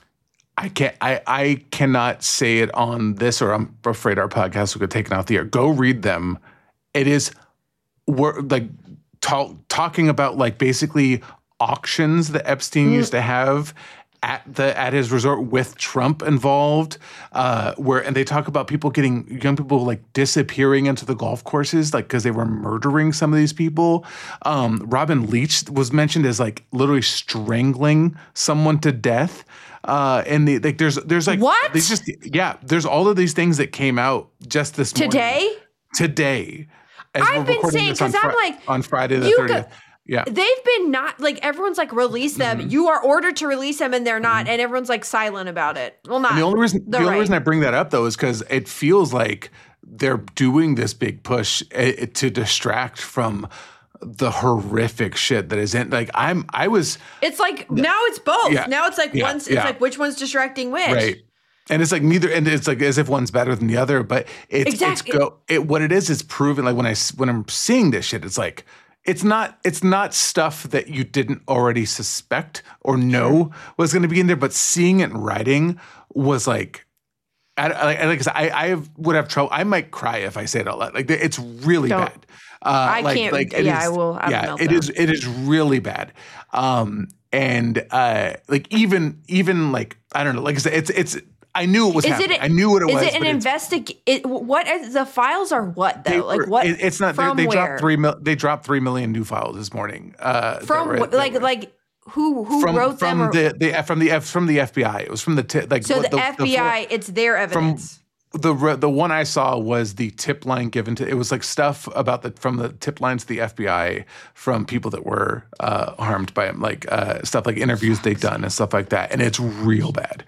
[SPEAKER 3] I can't. I, I cannot say it on this, or I'm afraid our podcast will get taken off the air. Go read them. It is, we're like talk, talking about like basically auctions that Epstein mm. used to have at the at his resort with Trump involved, uh, where and they talk about people getting young people like disappearing into the golf courses, like because they were murdering some of these people. Um, Robin Leach was mentioned as like literally strangling someone to death. Uh, and the, like, there's, there's like,
[SPEAKER 2] what?
[SPEAKER 3] There's just, yeah, there's all of these things that came out just this
[SPEAKER 2] today.
[SPEAKER 3] Morning. Today,
[SPEAKER 2] as I've been saying because I'm fr- like
[SPEAKER 3] on Friday the thirtieth. Yeah,
[SPEAKER 2] they've been not like everyone's like release them. Mm-hmm. You are ordered to release them, and they're not, mm-hmm. and everyone's like silent about it. Well, not
[SPEAKER 3] and the only reason. The, the only
[SPEAKER 2] right.
[SPEAKER 3] reason I bring that up though is because it feels like they're doing this big push uh, to distract from the horrific shit that is in like I'm I was
[SPEAKER 2] it's like now it's both
[SPEAKER 3] yeah,
[SPEAKER 2] now it's like
[SPEAKER 3] yeah,
[SPEAKER 2] one's it's
[SPEAKER 3] yeah.
[SPEAKER 2] like which one's distracting which
[SPEAKER 3] right and it's like neither and it's like as if one's better than the other but it's
[SPEAKER 2] exactly.
[SPEAKER 3] it's go it what it is is proven like when I when I'm seeing this shit it's like it's not it's not stuff that you didn't already suspect or know was going to be in there but seeing it in writing was like I, like, like I, I would have trouble. I might cry if I say it out loud. Like it's really
[SPEAKER 2] Don't.
[SPEAKER 3] bad. Uh,
[SPEAKER 2] I
[SPEAKER 3] like,
[SPEAKER 2] can't.
[SPEAKER 3] Like
[SPEAKER 2] yeah,
[SPEAKER 3] is,
[SPEAKER 2] I will. Have
[SPEAKER 3] yeah, it is. It is really bad. Um, and uh, like even even like I don't know. Like I said, it's it's. I knew it was
[SPEAKER 2] is
[SPEAKER 3] happening.
[SPEAKER 2] It a,
[SPEAKER 3] I knew what it
[SPEAKER 2] is
[SPEAKER 3] was.
[SPEAKER 2] Is it an investigate? It, what is, the files are? What though?
[SPEAKER 3] Were,
[SPEAKER 2] like what?
[SPEAKER 3] It, it's not.
[SPEAKER 2] From
[SPEAKER 3] they
[SPEAKER 2] where?
[SPEAKER 3] dropped three. Mil, they dropped three million new files this morning. Uh,
[SPEAKER 2] from
[SPEAKER 3] were,
[SPEAKER 2] like
[SPEAKER 3] were,
[SPEAKER 2] like. Who who
[SPEAKER 3] from,
[SPEAKER 2] wrote
[SPEAKER 3] from
[SPEAKER 2] them? Or,
[SPEAKER 3] the, the from the from the F B I. It was from the t- like
[SPEAKER 2] so
[SPEAKER 3] what,
[SPEAKER 2] the,
[SPEAKER 3] the
[SPEAKER 2] F B I.
[SPEAKER 3] The,
[SPEAKER 2] it's their evidence.
[SPEAKER 3] From the the one I saw was the tip line given to. It was like stuff about the from the tip lines to the F B I from people that were uh, harmed by him, like uh, stuff like interviews they'd done and stuff like that. And it's real bad.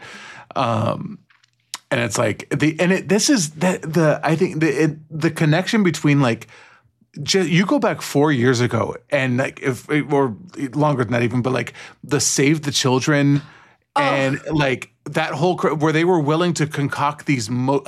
[SPEAKER 3] Um, and it's like the and it this is the the I think the it, the connection between like. Just, you go back four years ago, and like if or longer than that even, but like the Save the Children, oh. and like that whole where they were willing to concoct these mo-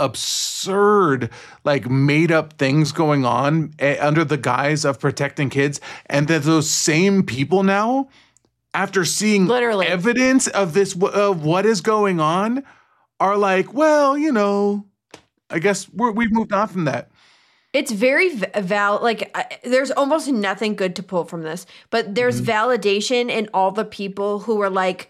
[SPEAKER 3] absurd, like made up things going on uh, under the guise of protecting kids, and that those same people now, after seeing
[SPEAKER 2] literally
[SPEAKER 3] evidence of this of what is going on, are like, well, you know, I guess we're, we've moved on from that.
[SPEAKER 2] It's very val like uh, there's almost nothing good to pull from this, but there's mm-hmm. validation in all the people who are like,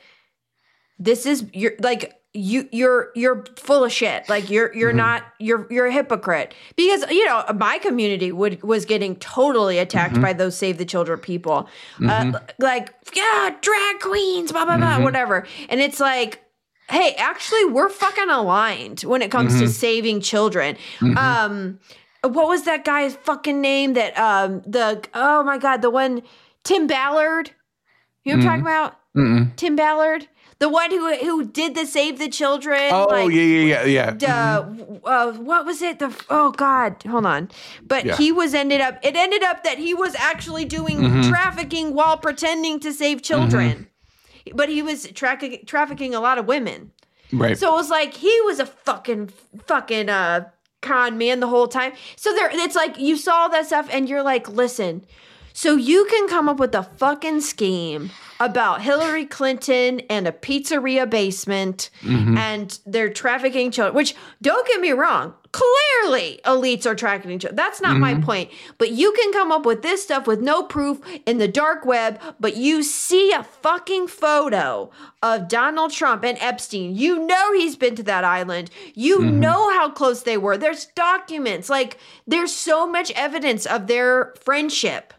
[SPEAKER 2] this is you're like you you're you're full of shit. Like you're you're mm-hmm. not you're you're a hypocrite because you know my community would was getting totally attacked mm-hmm. by those Save the Children people, mm-hmm. uh, like yeah drag queens blah blah blah mm-hmm. whatever, and it's like. Hey, actually, we're fucking aligned when it comes mm-hmm. to saving children. Mm-hmm. Um, what was that guy's fucking name? That um, the oh my god, the one Tim Ballard. You know what I'm mm-hmm. talking about? Mm-mm. Tim Ballard, the one who who did the Save the Children.
[SPEAKER 3] Oh
[SPEAKER 2] like,
[SPEAKER 3] yeah, yeah, yeah, yeah.
[SPEAKER 2] The, mm-hmm. uh, what was it? The oh god, hold on. But
[SPEAKER 3] yeah. he
[SPEAKER 2] was ended up. It ended up that he was actually doing mm-hmm. trafficking while pretending to save children. Mm-hmm. But he was tra- trafficking a lot of women.
[SPEAKER 3] Right.
[SPEAKER 2] So it was like he was a fucking, fucking uh, con man the whole time. So there, it's like you saw that stuff and you're like, listen, so you can come up with a fucking scheme about Hillary Clinton and a pizzeria basement mm-hmm. and they're trafficking children, which don't get me wrong. Clearly, elites are trafficking children. That's not mm-hmm. my point. But you can come up with this stuff with no proof in the dark web, but you see a fucking photo of Donald Trump and Epstein. You know he's been to that island. You mm-hmm. know how close they were. There's documents. Like, there's so much evidence of their friendship.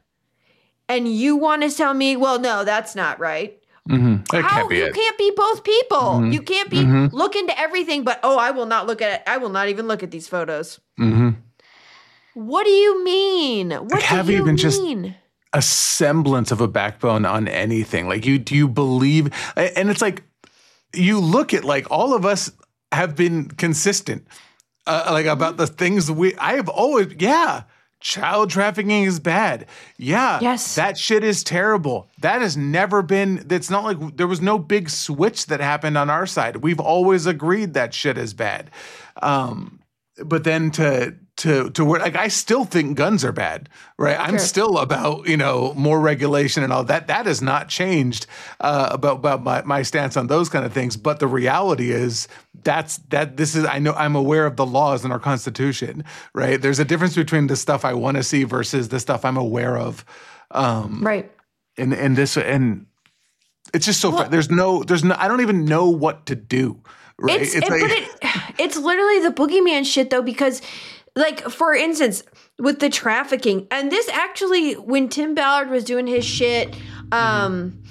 [SPEAKER 2] And you want to tell me, well, no, that's not right.
[SPEAKER 3] Mm-hmm. That
[SPEAKER 2] How
[SPEAKER 3] can't be
[SPEAKER 2] you
[SPEAKER 3] it.
[SPEAKER 2] can't be both people.
[SPEAKER 3] Mm-hmm.
[SPEAKER 2] You can't be
[SPEAKER 3] mm-hmm.
[SPEAKER 2] look into everything, but oh, I will not look at it. I will not even look at these photos.
[SPEAKER 3] Mm-hmm.
[SPEAKER 2] What do you mean? What
[SPEAKER 3] like,
[SPEAKER 2] do
[SPEAKER 3] have
[SPEAKER 2] you
[SPEAKER 3] even
[SPEAKER 2] mean?
[SPEAKER 3] Just a semblance of a backbone on anything. Like, you, do you believe? And it's like, you look at, like, all of us have been consistent, uh, like, about the things we, I have always, yeah, child trafficking is bad. Yeah.
[SPEAKER 2] Yes.
[SPEAKER 3] That shit is terrible. That has never been, it's not like there was no big switch that happened on our side. We've always agreed that shit is bad. Um, but then to, to, to where, like, I still think guns are bad, right? I'm
[SPEAKER 2] Sure.
[SPEAKER 3] still about, you know, more regulation and all that. That has not changed, uh, about, about my, my stance on those kind of things. But the reality is that's, that this is, I know I'm aware of the laws in our Constitution, right? There's a difference between the stuff I want to see versus the stuff I'm aware of. Um,
[SPEAKER 2] Right.
[SPEAKER 3] And, and this, and it's just so, well, there's no, there's no, I don't even know what to do. Right.
[SPEAKER 2] It's,
[SPEAKER 3] it's
[SPEAKER 2] it,
[SPEAKER 3] like,
[SPEAKER 2] but it, it's literally the boogeyman shit though, because like, for instance, with the trafficking, and this actually, when Tim Ballard was doing his shit, um,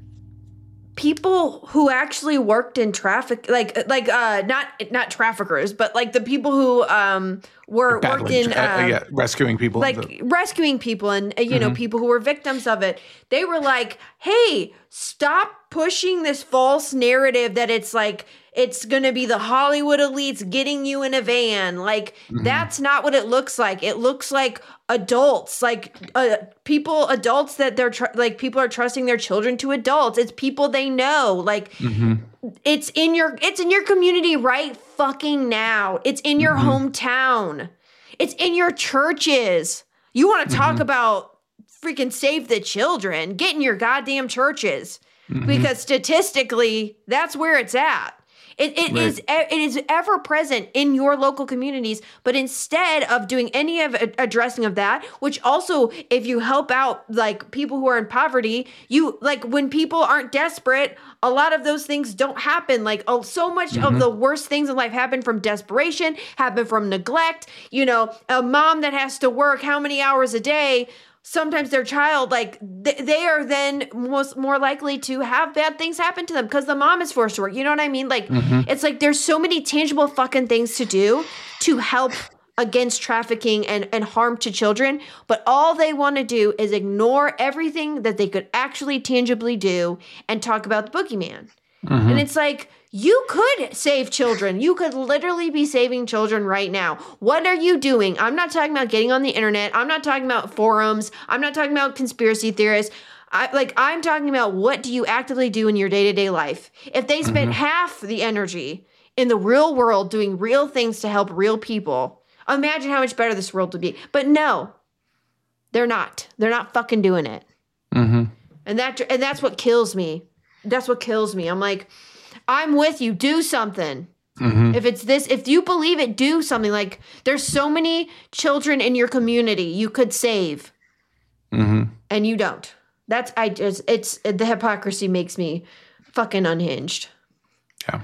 [SPEAKER 2] people who actually worked in traffic, like, like, uh, not, not traffickers, but like the people who, um, were
[SPEAKER 3] Battling,
[SPEAKER 2] worked in,
[SPEAKER 3] uh,
[SPEAKER 2] uh,
[SPEAKER 3] yeah, rescuing people.
[SPEAKER 2] like
[SPEAKER 3] the,
[SPEAKER 2] rescuing people and, uh, you
[SPEAKER 3] mm-hmm.
[SPEAKER 2] know, people who were victims of it. They were like, hey, stop pushing this false narrative that it's like, it's going to be the Hollywood elites getting you in a van. Like, mm-hmm. that's not what it looks like. It looks like adults, like uh, people, adults that they're tr- like people are trusting their children to adults. It's people they know. Like, mm-hmm. it's in your, it's in your community right fucking now. It's in your mm-hmm. hometown. It's in your churches. You want to talk mm-hmm. about freaking save the children? Get in your goddamn churches, mm-hmm. because statistically, that's where it's at. It, it right. is it is ever present in your local communities, but instead of doing any of addressing of that, which also, if you help out like people who are in poverty, you like when people aren't desperate, a lot of those things don't happen. Like, oh, so much mm-hmm. of the worst things in life happen from desperation, happen from neglect. You know, a mom that has to work how many hours a day. Sometimes their child, like, th- they are then most more likely to have bad things happen to them because the mom is forced to work. You know what I mean? Like, mm-hmm. it's like there's so many tangible fucking things to do to help against trafficking and, and harm to children. But all they want to do is ignore everything that they could actually tangibly do and talk about the boogeyman. Mm-hmm. And it's like, you could save children. You could literally be saving children right now. What are you doing? I'm not talking about getting on the internet. I'm not talking about forums. I'm not talking about conspiracy theorists. I, like, I'm talking about what do you actively do in your day-to-day life? If they spent mm-hmm. half the energy in the real world doing real things to help real people, imagine how much better this world would be. But no, they're not. They're not fucking doing it. Mm-hmm. And that and that's what kills me. That's what kills me. I'm like, I'm with you. Do something. Mm-hmm. If it's this, if you believe it, do something. Like, there's so many children in your community you could save, mm-hmm. and you don't. That's, I just, it's, the hypocrisy makes me fucking unhinged.
[SPEAKER 3] Yeah.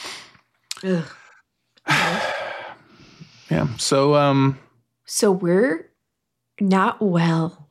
[SPEAKER 3] Ugh. Yeah. So, um,
[SPEAKER 2] so we're not well.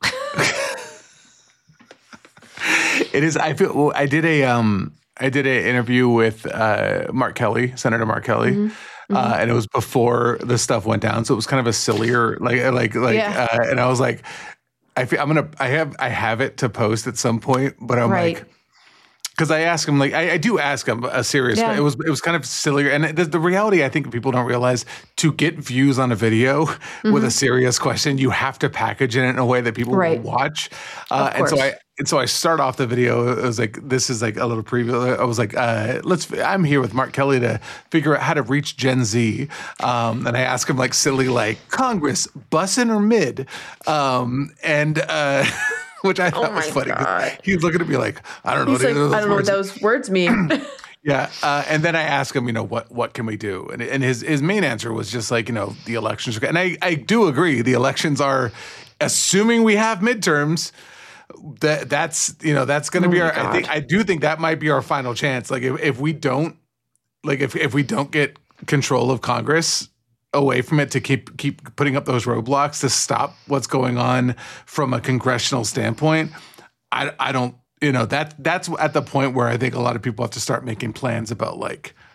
[SPEAKER 3] It is, I feel, well, I did a, um, I did an interview with uh, Mark Kelly, Senator Mark Kelly, mm-hmm. Mm-hmm. Uh, and it was before the stuff went down, so it was kind of a sillier, like, like, like, yeah. uh, and I was like, I feel, I'm gonna, I have, I have it to post at some point, but I'm right. like, because I ask him, like, I, I do ask him a serious. Yeah. It was, it was kind of sillier, and the, the reality, I think people don't realize, to get views on a video mm-hmm. with a serious question, you have to package it in a way that people right. will watch, uh, and so I. And so I start off the video. It was like, this is like a little preview. I was like, uh, let's, I'm here with Mark Kelly to figure out how to reach Gen Z. Um, and I ask him like silly, like, Congress, bussin' or mid? Um, and, uh, which I thought oh was funny. He was looking at me like, I don't know.
[SPEAKER 2] He's
[SPEAKER 3] what
[SPEAKER 2] like, I don't know what those words mean.
[SPEAKER 3] Yeah. Uh, and then I asked him, you know, what, what can we do? And, and his, his main answer was just like, you know, the elections are, and I, I do agree. The elections are, assuming we have midterms, That that's you know that's going to oh be our. God. I think I do think that might be our final chance. Like if, if we don't, like if if we don't get control of Congress away from it to keep keep putting up those roadblocks to stop what's going on from a congressional standpoint, I I don't you know that that's at the point where I think a lot of people have to start making plans about like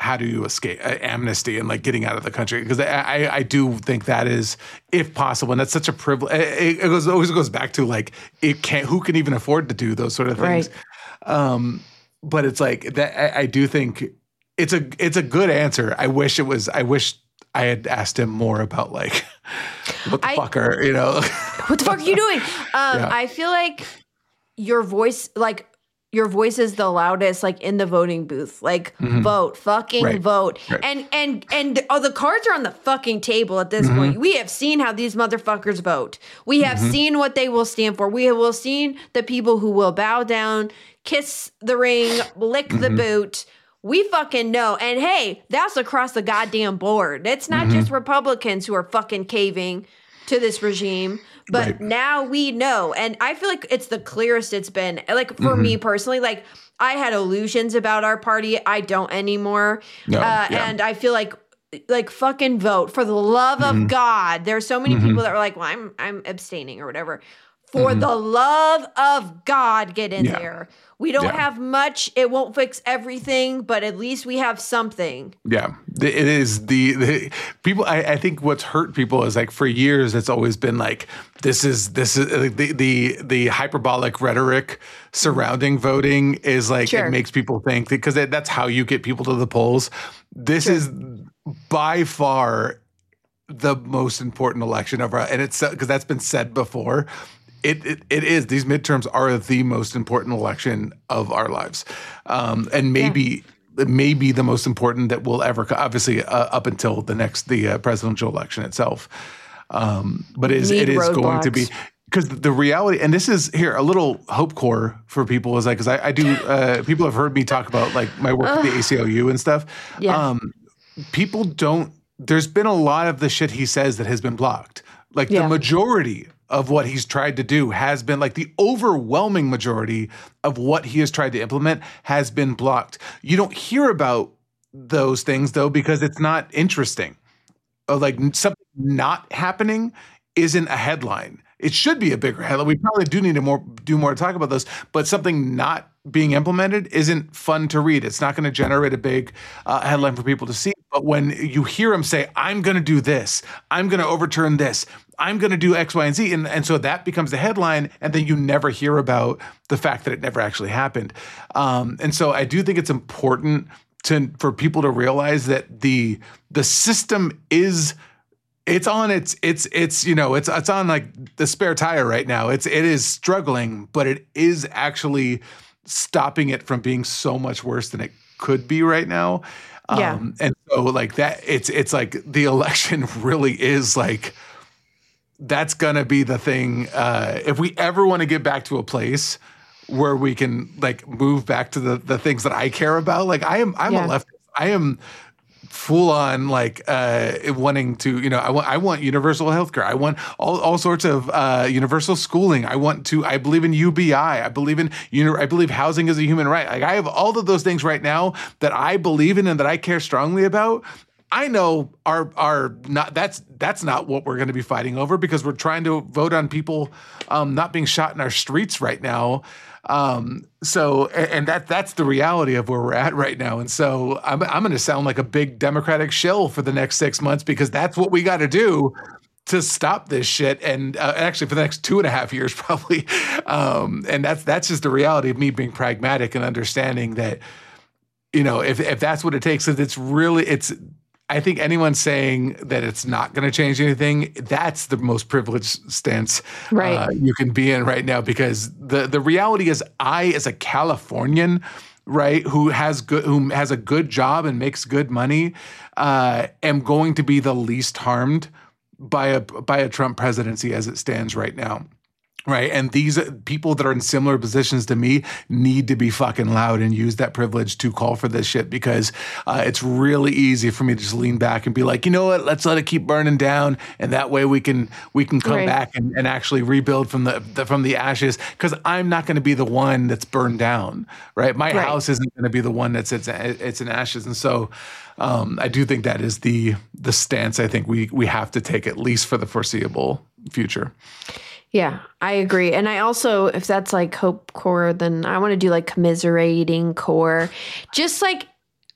[SPEAKER 3] how do you escape uh, amnesty and like getting out of the country? Because I, I, I do think that is, if possible, and that's such a privilege. It, it goes, always goes back to like, it can't, who can even afford to do those sort of things? Right. Um, but it's like that. I, I do think it's a, it's a good answer. I wish it was, I wish I had asked him more about like, what the
[SPEAKER 2] I,
[SPEAKER 3] fuck are, you know?
[SPEAKER 2] What the fuck are you doing? Um,
[SPEAKER 3] Yeah.
[SPEAKER 2] I feel like your voice, like, your voice is the loudest, like in the voting booth. Like, mm-hmm. vote, fucking
[SPEAKER 3] right.
[SPEAKER 2] vote,
[SPEAKER 3] right.
[SPEAKER 2] and and and oh, the cards are on the fucking table at this mm-hmm. point. We have seen how these motherfuckers vote. We have mm-hmm. seen what they will stand for. We have will seen the people who will bow down, kiss the ring, lick mm-hmm. the boot. We fucking know. And hey, that's across the goddamn board. It's not mm-hmm. just Republicans who are fucking caving to this regime. But right. now we know. And I feel like it's the clearest it's been. Like, for mm-hmm. me personally, like, I had illusions about our party. I don't anymore. No, uh, yeah. And I feel like, like, fucking vote. For the love mm-hmm. of God. There are so many mm-hmm. people that are like, well, I'm I'm abstaining or whatever. For mm-hmm. the love of God, get in yeah. there. We don't yeah. have much. It won't fix everything, but at least we have something. Yeah,
[SPEAKER 3] it is the, the people. I, I think what's hurt people is like for years, it's always been like, this is this is uh, the the the hyperbolic rhetoric surrounding voting is like, sure. it makes people think, because that's how you get people to the polls. This sure. is by far the most important election of our, and it's because that's been said before. It, it it is. These midterms are the most important election of our lives, um, and maybe yeah. maybe the most important that we'll ever. Obviously, uh, up until the next the uh, presidential election itself, um, but it is it is going to be, because the reality. And this is here a little hope core for people is like, because I, I do. Uh, people have heard me talk about like my work at the A C L U and stuff. Yeah. Um, people don't. There's been a lot of the shit he says that has been blocked. Like yeah. the majority of what he's tried to do has been, like, the overwhelming majority of what he has tried to implement has been blocked. You don't hear about those things, though, because it's not interesting. Or like something not happening isn't a headline. It should be a bigger headline. We probably do need to more do more to talk about those, but something not being implemented isn't fun to read. It's not going to generate a big uh, headline for people to see. But when you hear him say, I'm going to do this, I'm going to overturn this, I'm going to do X, Y, and Z, and, and so that becomes the headline, and then you never hear about the fact that it never actually happened. Um, and so I do think it's important to for people to realize that the the system is it's on its it's it's you know it's it's on like the spare tire right now. It's it is struggling, but it is actually stopping it from being so much worse than it could be right now.
[SPEAKER 2] Yeah.
[SPEAKER 3] Um, and so like that, it's it's like the election really is like, that's gonna be the thing. Uh, if we ever want to get back to a place where we can like move back to the the things that I care about, like I am I'm yeah. a leftist. I am full on like uh, wanting to, you know, I want I want universal healthcare. I want all, all sorts of uh, universal schooling. I want to. I believe in U B I. I believe in you know. I believe housing is a human right. Like I have all of those things right now that I believe in and that I care strongly about. I know are are not that's that's not what we're going to be fighting over, because we're trying to vote on people um, not being shot in our streets right now. Um, so, and that, that's the reality of where we're at right now. And so I'm, I'm going to sound like a big Democratic shill for the next six months, because that's what we got to do to stop this shit. And uh, actually for the next two and a half years, probably. Um, and that's, that's just the reality of me being pragmatic and understanding that, you know, if, if that's what it takes, it's really, it's, I think anyone saying that it's not going to change anything, that's the most privileged stance
[SPEAKER 2] right.
[SPEAKER 3] uh, you can be in right now, because the, the reality is I, as a Californian, right, who has good, who has a good job and makes good money, uh, am going to be the least harmed by a by a Trump presidency as it stands right now. Right. And these people that are in similar positions to me need to be fucking loud and use that privilege to call for this shit, because uh, it's really easy for me to just lean back and be like, you know what, let's let it keep burning down. And that way we can we can come right. back and, and actually rebuild from the, the from the ashes, because I'm not going to be the one that's burned down. Right. My right. house isn't going to be the one that's it's, it's in ashes. And so um, I do think that is the the stance I think we we have to take, at least for the foreseeable future.
[SPEAKER 2] Yeah, I agree. And I also, if that's like hope core, then I want to do like commiserating core. Just like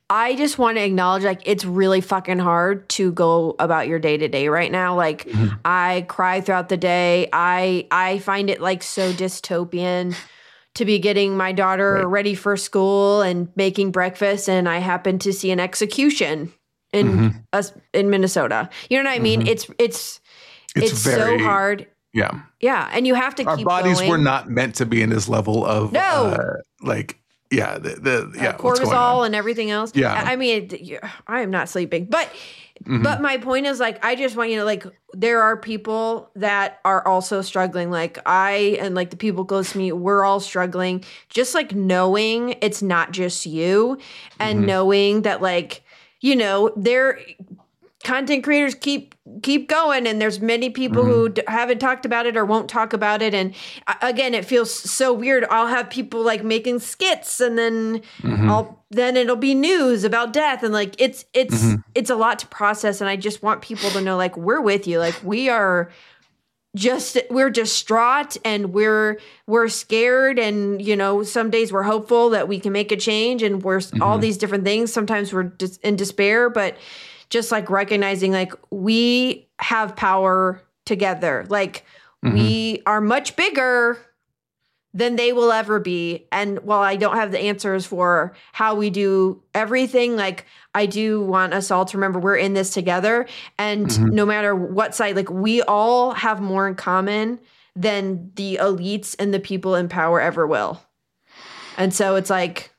[SPEAKER 2] I just want to acknowledge, like, it's really fucking hard to go about your day to day right now. Like, mm-hmm. I cry throughout the day. I I find it like so dystopian to be getting my daughter right. ready for school and making breakfast, and I happen to see an execution in mm-hmm. us in Minnesota. You know what I mean? Mm-hmm. It's it's it's, it's very, so hard.
[SPEAKER 3] Yeah,
[SPEAKER 2] yeah, and you have to.
[SPEAKER 3] Our
[SPEAKER 2] keep
[SPEAKER 3] bodies
[SPEAKER 2] going.
[SPEAKER 3] were not meant to be in this level of
[SPEAKER 2] no,
[SPEAKER 3] uh, like. Yeah, the, the yeah,
[SPEAKER 2] uh, cortisol and everything else.
[SPEAKER 3] Yeah,
[SPEAKER 2] I mean, I am not sleeping, but mm-hmm. but my point is, like, I just want you to, like, there are people that are also struggling. Like I and like the people close to me, we're all struggling. Just like knowing it's not just you, and mm-hmm. knowing that, like, you know, they're content creators keep keep going, and there's many people mm-hmm. who d- haven't talked about it or won't talk about it, and uh, again, it feels so weird. I'll have people like making skits, and then mm-hmm. I'll then it'll be news about death, and like it's it's mm-hmm. it's a lot to process, and I just want people to know, like, we're with you. Like, we are just we're distraught, and we're we're scared, and you know, some days we're hopeful that we can make a change, and we're mm-hmm. all these different things. Sometimes we're just in despair, but just like recognizing, like, we have power together. Like, mm-hmm. we are much bigger than they will ever be. And while I don't have the answers for how we do everything, like, I do want us all to remember we're in this together. And mm-hmm. no matter what side, like, we all have more in common than the elites and the people in power ever will. And so it's like,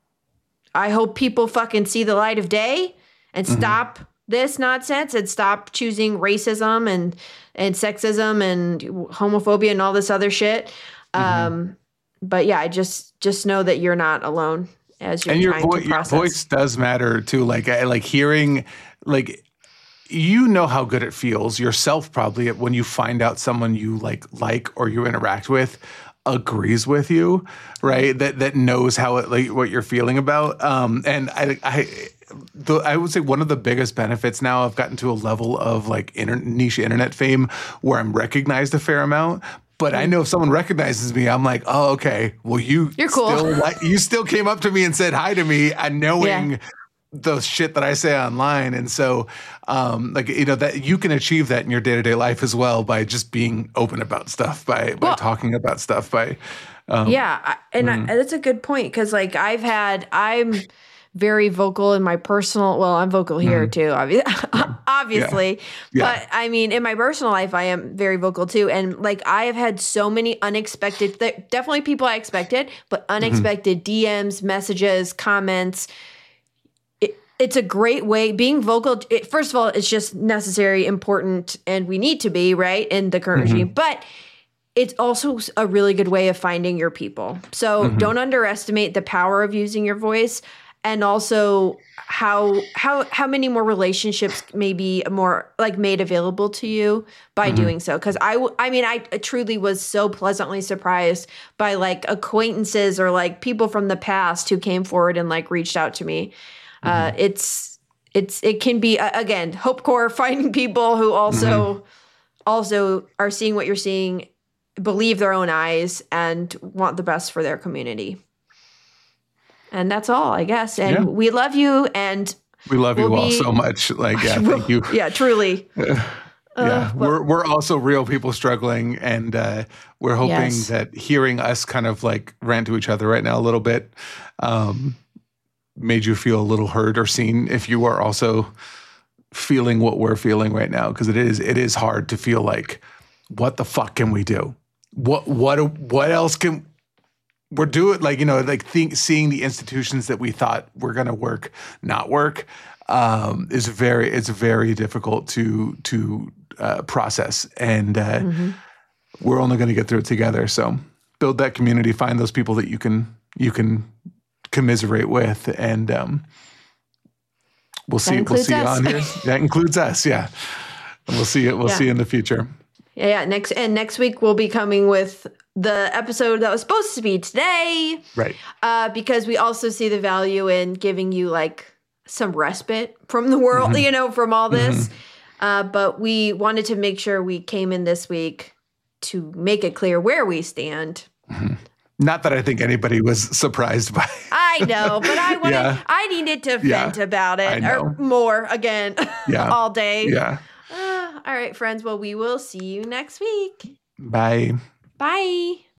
[SPEAKER 2] I hope people fucking see the light of day and stop mm-hmm. this nonsense, and stop choosing racism and and sexism and homophobia and all this other shit. Mm-hmm. Um, but yeah, I just just know that you're not alone as you're
[SPEAKER 3] and your
[SPEAKER 2] trying
[SPEAKER 3] vo-
[SPEAKER 2] to process.
[SPEAKER 3] Your voice does matter too. Like I, like hearing, like, you know how good it feels yourself probably when you find out someone you like like or you interact with agrees with you, right? That that knows how it, like, what you're feeling about. Um, and I I. The, I would say one of the biggest benefits now, I've gotten to a level of like inter- niche internet fame where I'm recognized a fair amount. But I know if someone recognizes me, I'm like, oh, okay. Well, you
[SPEAKER 2] You're cool.
[SPEAKER 3] still like, you still came up to me and said hi to me, and knowing
[SPEAKER 2] yeah.
[SPEAKER 3] the shit that I say online. And so, um, like, you know, that you can achieve that in your day to day life as well by just being open about stuff, by by
[SPEAKER 2] well, talking
[SPEAKER 3] about stuff, by um,
[SPEAKER 2] yeah, and mm-hmm. I, that's a good point, because like I've had I'm. very vocal in my personal, well, I'm vocal here mm. too, obviously, yeah. obviously. Yeah. Yeah. But I mean, in my personal life, I am very vocal too. And like, I have had so many unexpected, definitely people I expected, but unexpected mm-hmm. D Ms, messages, comments. It, it's a great way, being vocal. It, first of all, it's just necessary, important, and we need to be, right, in the current mm-hmm. regime. But it's also a really good way of finding your people. So mm-hmm. don't underestimate the power of using your voice. And also how how how many more relationships may be more like made available to you by mm-hmm. doing so. Because I, I mean, I truly was so pleasantly surprised by like acquaintances or like people from the past who came forward and like reached out to me. Mm-hmm. Uh, it's it's it can be uh, again, Hope Corps, finding people who also mm-hmm. also are seeing what you're seeing, believe their own eyes, and want the best for their community. And that's all, I guess. And yeah. we love you, and
[SPEAKER 3] we love
[SPEAKER 2] we'll
[SPEAKER 3] you all
[SPEAKER 2] be,
[SPEAKER 3] so much. Like, yeah, thank you.
[SPEAKER 2] Yeah, truly.
[SPEAKER 3] yeah, uh, we're we're also real people struggling, and uh, we're hoping yes. that hearing us kind of like rant to each other right now a little bit um, made you feel a little heard or seen. If you are also feeling what we're feeling right now, because it is it is hard to feel like, what the fuck can we do? What what what else can we're doing, like, you know, like think, seeing the institutions that we thought were going to work not work um, is very, it's very difficult to to uh, process. And uh, mm-hmm. we're only going to get through it together. So build that community, find those people that you can you can commiserate with, and um, we'll see. We'll see
[SPEAKER 2] us.
[SPEAKER 3] you on here. That includes us, yeah. And we'll see it. We'll yeah. see you in the future.
[SPEAKER 2] Yeah, yeah. Next and next week we'll be coming with the episode that was supposed to be today,
[SPEAKER 3] right?
[SPEAKER 2] Uh, because we also see the value in giving you like some respite from the world, mm-hmm. you know, from all this. Mm-hmm. Uh, but we wanted to make sure we came in this week to make it clear where we stand. Mm-hmm.
[SPEAKER 3] Not that I think anybody was surprised by.
[SPEAKER 2] I know, but I wanted,
[SPEAKER 3] Yeah.
[SPEAKER 2] I needed to vent
[SPEAKER 3] Yeah,
[SPEAKER 2] about
[SPEAKER 3] I
[SPEAKER 2] it
[SPEAKER 3] know.
[SPEAKER 2] or more again
[SPEAKER 3] Yeah.
[SPEAKER 2] all day.
[SPEAKER 3] Yeah.
[SPEAKER 2] Uh, all right, friends. Well, we will see you next week.
[SPEAKER 3] Bye.
[SPEAKER 2] Bye.